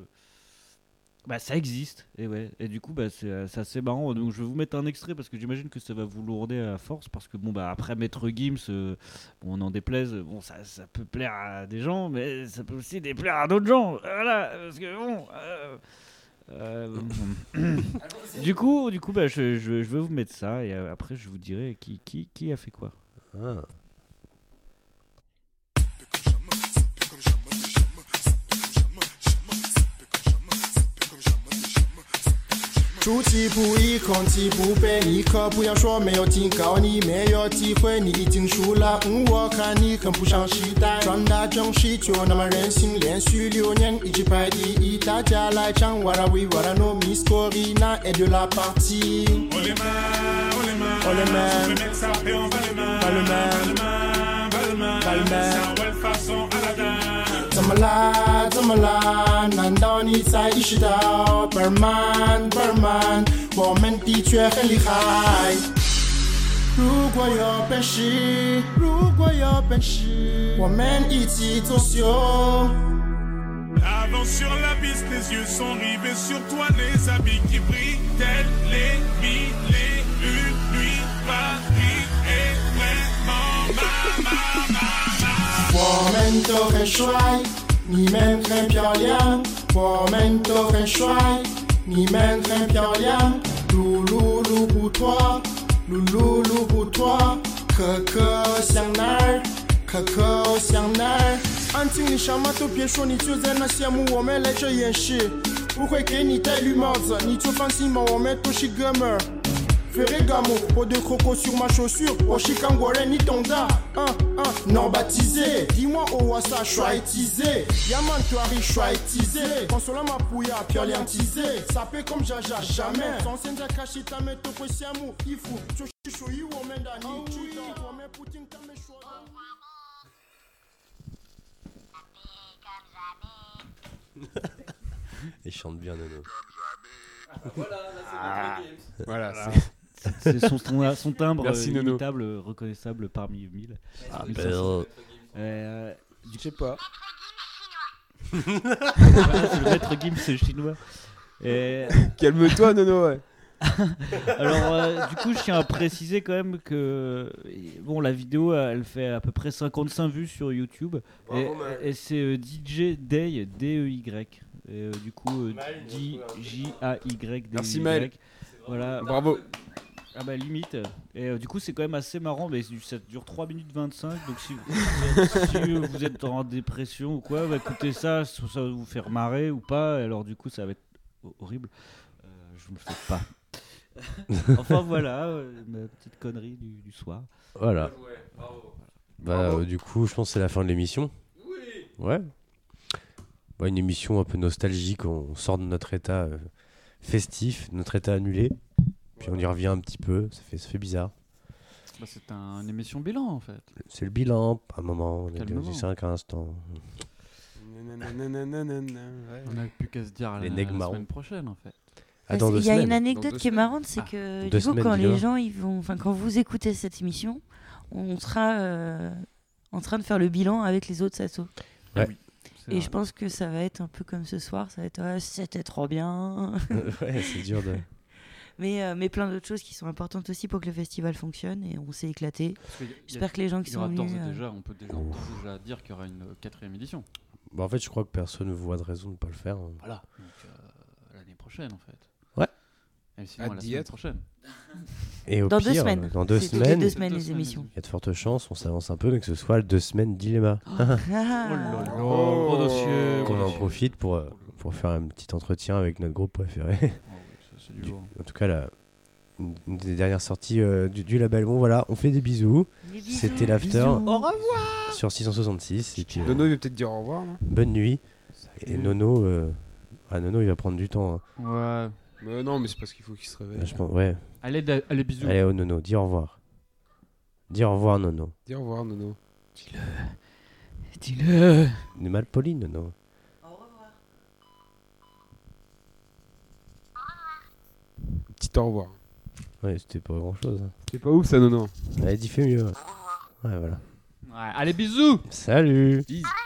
Ça existe, et du coup c'est assez marrant. Donc je vais vous mettre un extrait parce que j'imagine que ça va vous lourder à force, parce que après Maître Gims, on en déplaise, ça peut plaire à des gens, mais ça peut aussi déplaire à d'autres gens, voilà, parce que du coup je vais vous mettre ça, et après je vous dirai qui a fait quoi. 出其不意，空气不备，你可不要说没有警告你，没有机会，你已经输了。我看你很不上时代，穿搭整齐就那么任性，连续6年一直排第一。大家来唱 What are we, what are no, Miss Corina est de la partie. Oh les mains, oh les mains, oh les mains, je vais mettre ça et on va les mains, va le main, va le main, ça ouais façon Aladdin. 怎么啦？难道你才意识到 Berman， 我们的确很厉害。如果有本事，我们一起走秀。Avant sur la piste, les yeux sont rivés sur toi, les habits qui brillent, tels les mille et une nuits. Paris est vraiment ma. 我们都很帅，你们很漂亮。我们都很帅，你们很漂亮。噜噜噜不脱，噜噜噜不脱，可可香奈儿，可可香奈儿。安静，你什么都别说，你就在那羡慕我们来这演示，不会给你戴绿帽子，你就放心吧，我们都是哥们儿。Ferragamo, peau de croco sur ma chaussure. Oh, Chicagoren, ni tonda. Non baptisé. Dis-moi, oh, ça, chouaitisé. Yaman, tu arrives chouaitisé. Consola ma pouya, pioliantisé. Sapé comme Jaja, jamais. Son senza kashita, mais to po siamu. Ifu, chouchou, you, omendani. Chuda, ome Poutine, tame choda. Il chante bien, Nono. Voilà, là c'est Maître Gims. Voilà. C'est son timbre imitable, reconnaissable parmi 1000. Je sais pas. Voilà, c'est le maître Gims chinois. Et... Calme-toi, Nono, ouais. Alors, du coup, je tiens à préciser quand même que bon, la vidéo, elle fait à peu près 55 vues sur YouTube. Et c'est DJ Day, D-E-Y. Et du coup, D-J-A-Y. Merci, Maël. Voilà. Bravo. Ah bah limite. Et du coup c'est quand même assez marrant, mais ça dure 3 minutes 25, donc si vous êtes en dépression ou quoi, bah, écoutez ça, ça va vous faire marrer ou pas, alors du coup ça va être horrible. Je vous le fais pas. Enfin voilà, ma petite connerie du soir. Voilà. Bah du coup je pense que c'est la fin de l'émission. Oui. Ouais. Bah, une émission un peu nostalgique, on sort de notre état festif, notre état annulé. Puis on y revient un petit peu, ça fait bizarre. Bah, c'est une émission bilan en fait. C'est le bilan, à un moment, on est Quel moment. du 5 à l'instant. On n'a plus qu'à se dire à Les la nègres marrons. semaine prochaine en fait. Ah, dans 2 Il y a semaines. une anecdote qui est marrante, c'est que du coup, quand les gens quand vous écoutez cette émission, on sera en train de faire le bilan avec les autres assos. Ouais. Oui, et je pense que ça va être un peu comme ce soir, ça va être c'était trop bien. Ouais, c'est dur de. Mais plein d'autres choses qui sont importantes aussi pour que le festival fonctionne et on s'est éclaté. J'espère que les gens qui sont venus. On peut déjà dire qu'il y aura une 4e édition. Bah, en fait, je crois que personne ne voit de raison de ne pas le faire. Voilà. Donc l'année prochaine en fait. Ouais. Et sinon la semaine prochaine. Et au dans pire, 2 semaines. Dans 2 C'est semaines. toutes les 2 semaines les émissions. Il y a de fortes chances, on s'avance un peu, mais que ce soit le 2 semaines dilemma. Gros dossier. Qu'on en profite pour faire un petit entretien avec notre groupe préféré. En tout cas, une des dernières sorties du label. Bon, voilà, on fait des bisous. C'était l'after. Bisous. Au revoir. Sur 666. Et puis, Nono, il va peut-être dire au revoir. Là. Bonne nuit. Et Nono, Nono, il va prendre du temps. Ouais. Mais non, mais c'est parce qu'il faut qu'il se réveille. Je pense, ouais. Allez, bisous. Allez, Nono, dis au revoir. Dis au revoir, Nono. Dis au revoir, Nono. Dis-le. Ne mal poli, Nono. Petit au revoir. Ouais, c'était pas grand chose. C'est pas ouf ça, Nono. Allez, dis fais mieux. Ouais, voilà. Ouais, allez, bisous. Salut. Bisous.